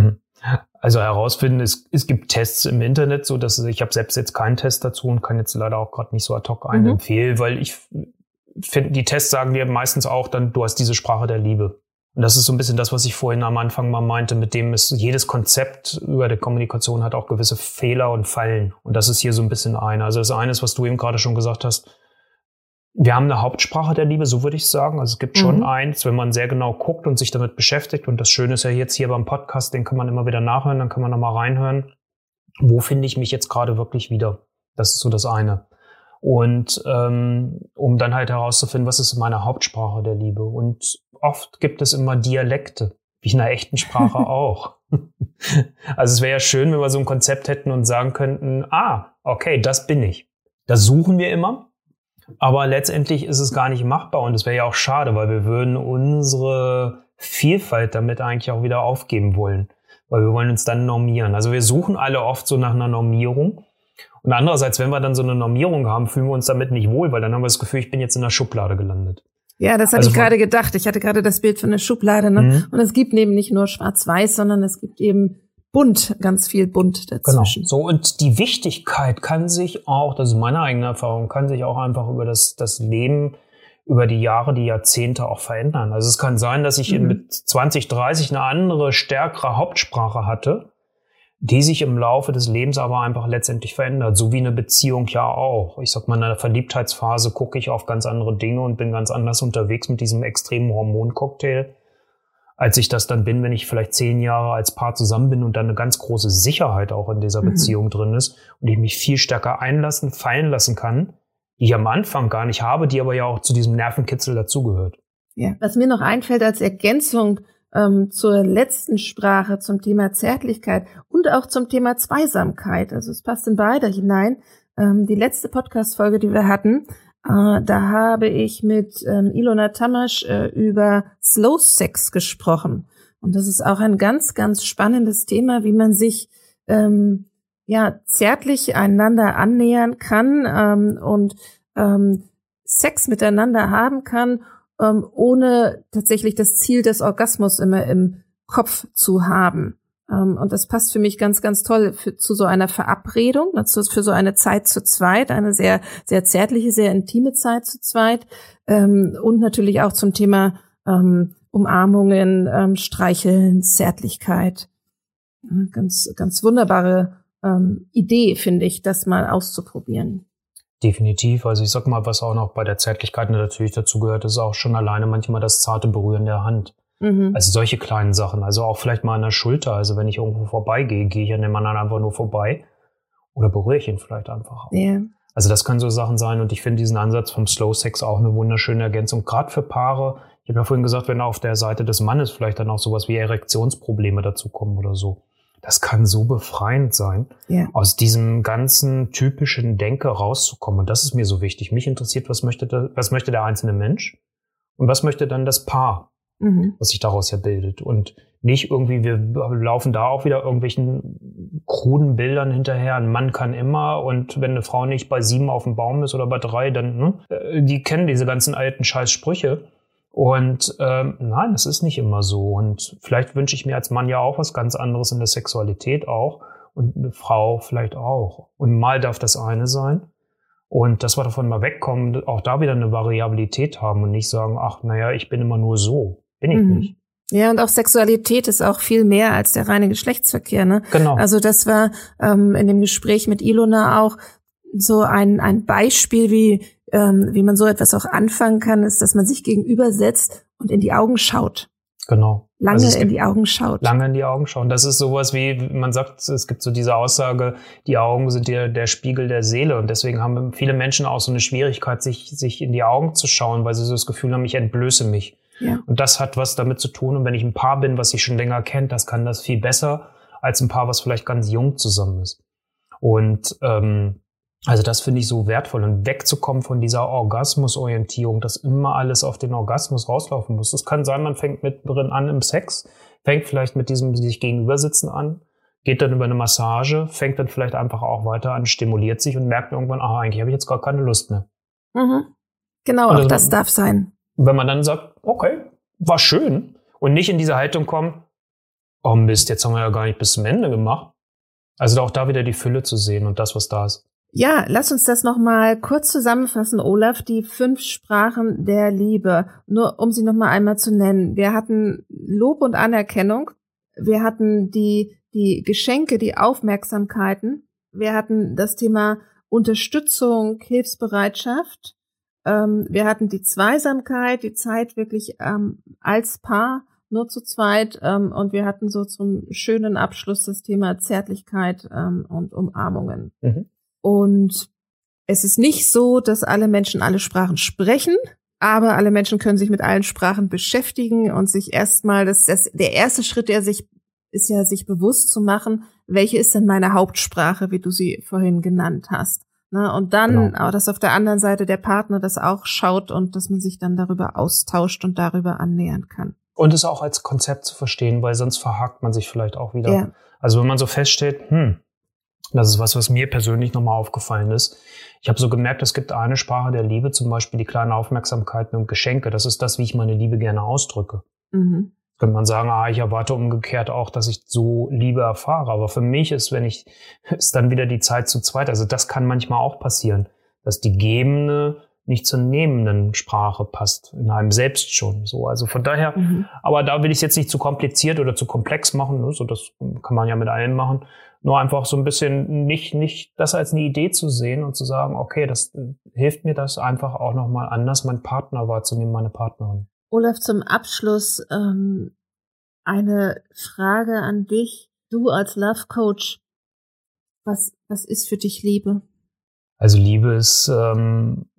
Also herausfinden, es, es gibt Tests im Internet, so dass ich habe selbst jetzt keinen Test dazu und kann jetzt leider auch gerade nicht so ad hoc einen Mhm. empfehlen, weil ich finde, die Tests sagen dir meistens auch dann, du hast diese Sprache der Liebe. Und das ist so ein bisschen das, was ich vorhin am Anfang mal meinte, mit dem ist jedes Konzept über die Kommunikation hat auch gewisse Fehler und Fallen. Und das ist hier so ein bisschen eine. Also das eine ist, was du eben gerade schon gesagt hast, wir haben eine Hauptsprache der Liebe, so würde ich sagen. Also es gibt schon Mhm. eins, wenn man sehr genau guckt und sich damit beschäftigt. Und das Schöne ist ja jetzt hier beim Podcast, den kann man immer wieder nachhören, dann kann man nochmal reinhören. Wo finde ich mich jetzt gerade wirklich wieder? Das ist so das eine. Und ähm, um dann halt herauszufinden, was ist meine Hauptsprache der Liebe? Und oft gibt es immer Dialekte, wie in einer echten Sprache auch. Also es wäre ja schön, wenn wir so ein Konzept hätten und sagen könnten, ah, okay, das bin ich. Das suchen wir immer. Aber letztendlich ist es gar nicht machbar und es wäre ja auch schade, weil wir würden unsere Vielfalt damit eigentlich auch wieder aufgeben wollen, weil wir wollen uns dann normieren. Also wir suchen alle oft so nach einer Normierung und andererseits, wenn wir dann so eine Normierung haben, fühlen wir uns damit nicht wohl, weil dann haben wir das Gefühl, ich bin jetzt in der Schublade gelandet. Ja, das hatte Also ich von- gerade gedacht. Ich hatte gerade das Bild von der Schublade. Ne? Mhm. Und es gibt eben nicht nur schwarz-weiß, sondern es gibt eben bunt, ganz viel bunt Genau. dazwischen. So, und die Wichtigkeit kann sich auch, das ist meine eigene Erfahrung, kann sich auch einfach über das, das Leben, über die Jahre, die Jahrzehnte auch verändern. Also es kann sein, dass ich Mhm. in, mit zwanzig, dreißig eine andere, stärkere Hauptsprache hatte, die sich im Laufe des Lebens aber einfach letztendlich verändert. So wie eine Beziehung ja auch. Ich sag mal, in einer Verliebtheitsphase gucke ich auf ganz andere Dinge und bin ganz anders unterwegs mit diesem extremen Hormoncocktail, als ich das dann bin, wenn ich vielleicht zehn Jahre als Paar zusammen bin und dann eine ganz große Sicherheit auch in dieser Mhm. Beziehung drin ist und ich mich viel stärker einlassen, fallen lassen kann die ich am Anfang gar nicht habe, die aber ja auch zu diesem Nervenkitzel dazugehört. Ja, was mir noch einfällt als Ergänzung ähm, zur letzten Sprache, zum Thema Zärtlichkeit und auch zum Thema Zweisamkeit, also es passt in beide hinein. Ähm, die letzte Podcast-Folge, die wir hatten, äh, da habe ich mit ähm, Ilona Tamasch äh, über Slow Sex gesprochen. Und das ist auch ein ganz, ganz spannendes Thema, wie man sich ähm, ja zärtlich einander annähern kann ähm, und ähm, Sex miteinander haben kann, ähm, ohne tatsächlich das Ziel des Orgasmus immer im Kopf zu haben. Ähm, und das passt für mich ganz, ganz toll für, zu so einer Verabredung, also für so eine Zeit zu zweit, eine sehr, sehr zärtliche, sehr intime Zeit zu zweit ähm, und natürlich auch zum Thema ähm, Umarmungen, ähm, Streicheln, Zärtlichkeit. Ganz, ganz wunderbare ähm, Idee, finde ich, das mal auszuprobieren. Definitiv. Also ich sag mal, was auch noch bei der Zärtlichkeit natürlich dazu gehört, ist auch schon alleine manchmal das zarte Berühren der Hand. Mhm. Also solche kleinen Sachen. Also auch vielleicht mal an der Schulter. Also wenn ich irgendwo vorbeigehe, gehe ich an dem anderen einfach nur vorbei oder berühre ich ihn vielleicht einfach auch. Yeah. Also das können so Sachen sein und ich finde diesen Ansatz vom Slow Sex auch eine wunderschöne Ergänzung, gerade für Paare. Ich habe ja vorhin gesagt, wenn auf der Seite des Mannes vielleicht dann auch sowas wie Erektionsprobleme dazukommen oder so. Das kann so befreiend sein, yeah. aus diesem ganzen typischen Denke rauszukommen. Und das ist mir so wichtig. Mich interessiert, was möchte der, was möchte der einzelne Mensch und was möchte dann das Paar, mhm. was sich daraus ja bildet. Und nicht irgendwie, wir laufen da auch wieder irgendwelchen kruden Bildern hinterher. Ein Mann kann immer und wenn eine Frau nicht bei sieben auf dem Baum ist oder bei drei, dann, ne, die kennen diese ganzen alten Scheißsprüche. Und ähm, nein, das ist nicht immer so. Und vielleicht wünsche ich mir als Mann ja auch was ganz anderes in der Sexualität auch. Und eine Frau vielleicht auch. Und mal darf das eine sein. Und dass wir davon mal wegkommen, auch da wieder eine Variabilität haben und nicht sagen, ach, naja, ich bin immer nur so. Bin ich mhm. nicht. Ja, und auch Sexualität ist auch viel mehr als der reine Geschlechtsverkehr, ne? Genau. Also das war ähm, in dem Gespräch mit Ilona auch so ein ein Beispiel, wie ähm, wie man so etwas auch anfangen kann, ist, dass man sich gegenüber setzt und in die Augen schaut. Genau. Lange also in die Augen schaut. Lange in die Augen schauen. Das ist sowas wie, man sagt, es gibt so diese Aussage, die Augen sind der, der Spiegel der Seele. Und deswegen haben viele Menschen auch so eine Schwierigkeit, sich, sich in die Augen zu schauen, weil sie so das Gefühl haben, ich entblöße mich. Ja. Und das hat was damit zu tun. Und wenn ich ein Paar bin, was sich schon länger kennt, das kann das viel besser als ein Paar, was vielleicht ganz jung zusammen ist. Und ähm, also das finde ich so wertvoll. Und wegzukommen von dieser Orgasmusorientierung, dass immer alles auf den Orgasmus rauslaufen muss. Es kann sein, man fängt mittendrin an im Sex, fängt vielleicht mit diesem sich gegenübersitzen an, geht dann über eine Massage, fängt dann vielleicht einfach auch weiter an, stimuliert sich und merkt irgendwann, ach, eigentlich habe ich jetzt gar keine Lust mehr. Mhm. Genau, auch das darf sein. Wenn man dann sagt, okay, war schön und nicht in diese Haltung kommen, oh Mist, jetzt haben wir ja gar nicht bis zum Ende gemacht. Also auch da wieder die Fülle zu sehen und das, was da ist. Ja, lass uns das noch mal kurz zusammenfassen, Olaf, die fünf Sprachen der Liebe. Nur um sie noch mal einmal zu nennen. Wir hatten Lob und Anerkennung. Wir hatten die, die Geschenke, die Aufmerksamkeiten. Wir hatten das Thema Unterstützung, Hilfsbereitschaft. Ähm, wir hatten die Zweisamkeit, die Zeit wirklich ähm, als Paar, nur zu zweit. Ähm, und wir hatten so zum schönen Abschluss das Thema Zärtlichkeit ähm, und Umarmungen. Mhm. Und es ist nicht so, dass alle Menschen alle Sprachen sprechen, aber alle Menschen können sich mit allen Sprachen beschäftigen und sich erstmal, das, das, der erste Schritt, der sich, ist ja, sich bewusst zu machen, welche ist denn meine Hauptsprache, wie du sie vorhin genannt hast. Ne? Und dann, genau. auch, dass auf der anderen Seite der Partner das auch schaut und dass man sich dann darüber austauscht und darüber annähern kann. Und es auch als Konzept zu verstehen, weil sonst verhakt man sich vielleicht auch wieder. Ja. Also wenn man so feststellt, hm, das ist was, was mir persönlich nochmal aufgefallen ist. Ich habe so gemerkt, es gibt eine Sprache der Liebe, zum Beispiel die kleinen Aufmerksamkeiten und Geschenke. Das ist das, wie ich meine Liebe gerne ausdrücke. Mhm. Könnte man sagen, ah, ich erwarte umgekehrt auch, dass ich so Liebe erfahre. Aber für mich ist, wenn ich, ist dann wieder die Zeit zu zweit. Also das kann manchmal auch passieren, dass die gebende nicht zur nehmenden Sprache passt, in einem selbst schon. So, also von daher, mhm. aber da will ich es jetzt nicht zu kompliziert oder zu komplex machen. Ne? So, das kann man ja mit allem machen. Nur einfach so ein bisschen nicht, nicht das als eine Idee zu sehen und zu sagen, okay, das hilft mir das einfach auch nochmal anders, meinen Partner wahrzunehmen, meine Partnerin. Olaf, zum Abschluss ähm, eine Frage an dich. Du als Love Coach, was, was ist für dich Liebe? Also Liebe ist, ähm,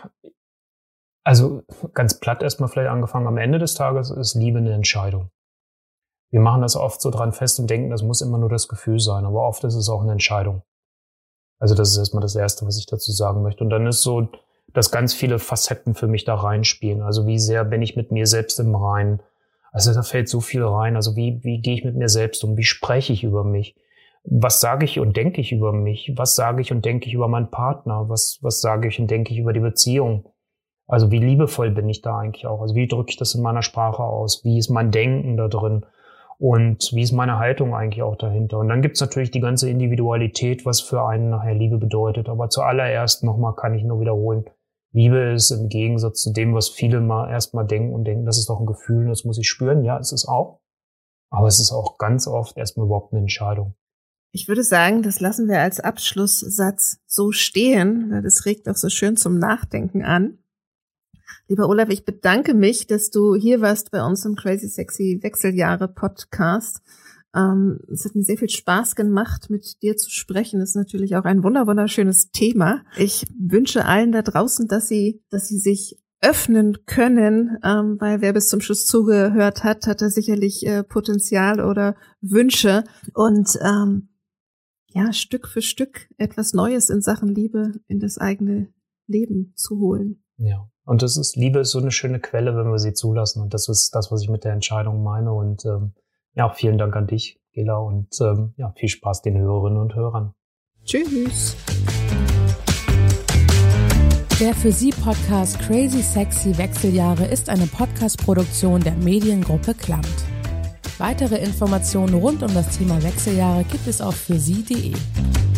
also ganz platt erstmal vielleicht angefangen, am Ende des Tages ist Liebe eine Entscheidung. Wir machen das oft so dran fest und denken, das muss immer nur das Gefühl sein, aber oft ist es auch eine Entscheidung. Also das ist erstmal das Erste, was ich dazu sagen möchte. Und dann ist so, dass ganz viele Facetten für mich da reinspielen. Also wie sehr bin ich mit mir selbst im Reinen? Also da fällt so viel rein. Also wie, wie gehe ich mit mir selbst um? Wie spreche ich über mich? Was sage ich und denke ich über mich? Was sage ich und denke ich über meinen Partner? Was, was sage ich und denke ich über die Beziehung? Also wie liebevoll bin ich da eigentlich auch? Also wie drücke ich das in meiner Sprache aus? Wie ist mein Denken da drin? Und wie ist meine Haltung eigentlich auch dahinter? Und dann gibt's natürlich die ganze Individualität, was für einen nachher Liebe bedeutet. Aber zuallererst nochmal kann ich nur wiederholen, Liebe ist im Gegensatz zu dem, was viele mal erstmal denken und denken, das ist doch ein Gefühl, das muss ich spüren. Ja, es ist auch. Aber es ist auch ganz oft erstmal überhaupt eine Entscheidung. Ich würde sagen, das lassen wir als Abschlusssatz so stehen, weil das regt auch so schön zum Nachdenken an. Lieber Olaf, ich bedanke mich, dass du hier warst bei uns im Crazy Sexy Wechseljahre Podcast. Ähm, es hat mir sehr viel Spaß gemacht, mit dir zu sprechen. Das ist natürlich auch ein wunder wunderschönes Thema. Ich wünsche allen da draußen, dass sie, dass sie sich öffnen können, ähm, weil wer bis zum Schluss zugehört hat, hat da sicherlich äh, Potenzial oder Wünsche und ähm, ja, Stück für Stück etwas Neues in Sachen Liebe in das eigene Leben zu holen. Ja. Und das ist, Liebe ist so eine schöne Quelle, wenn wir sie zulassen. Und das ist das, was ich mit der Entscheidung meine. Und ähm, ja, vielen Dank an dich, Gela. Und ähm, ja, viel Spaß den Hörerinnen und Hörern. Tschüss. Der für Sie Podcast Crazy Sexy Wechseljahre ist eine Podcast-Produktion der Mediengruppe Klamt. Weitere Informationen rund um das Thema Wechseljahre gibt es auf für sie punkt de.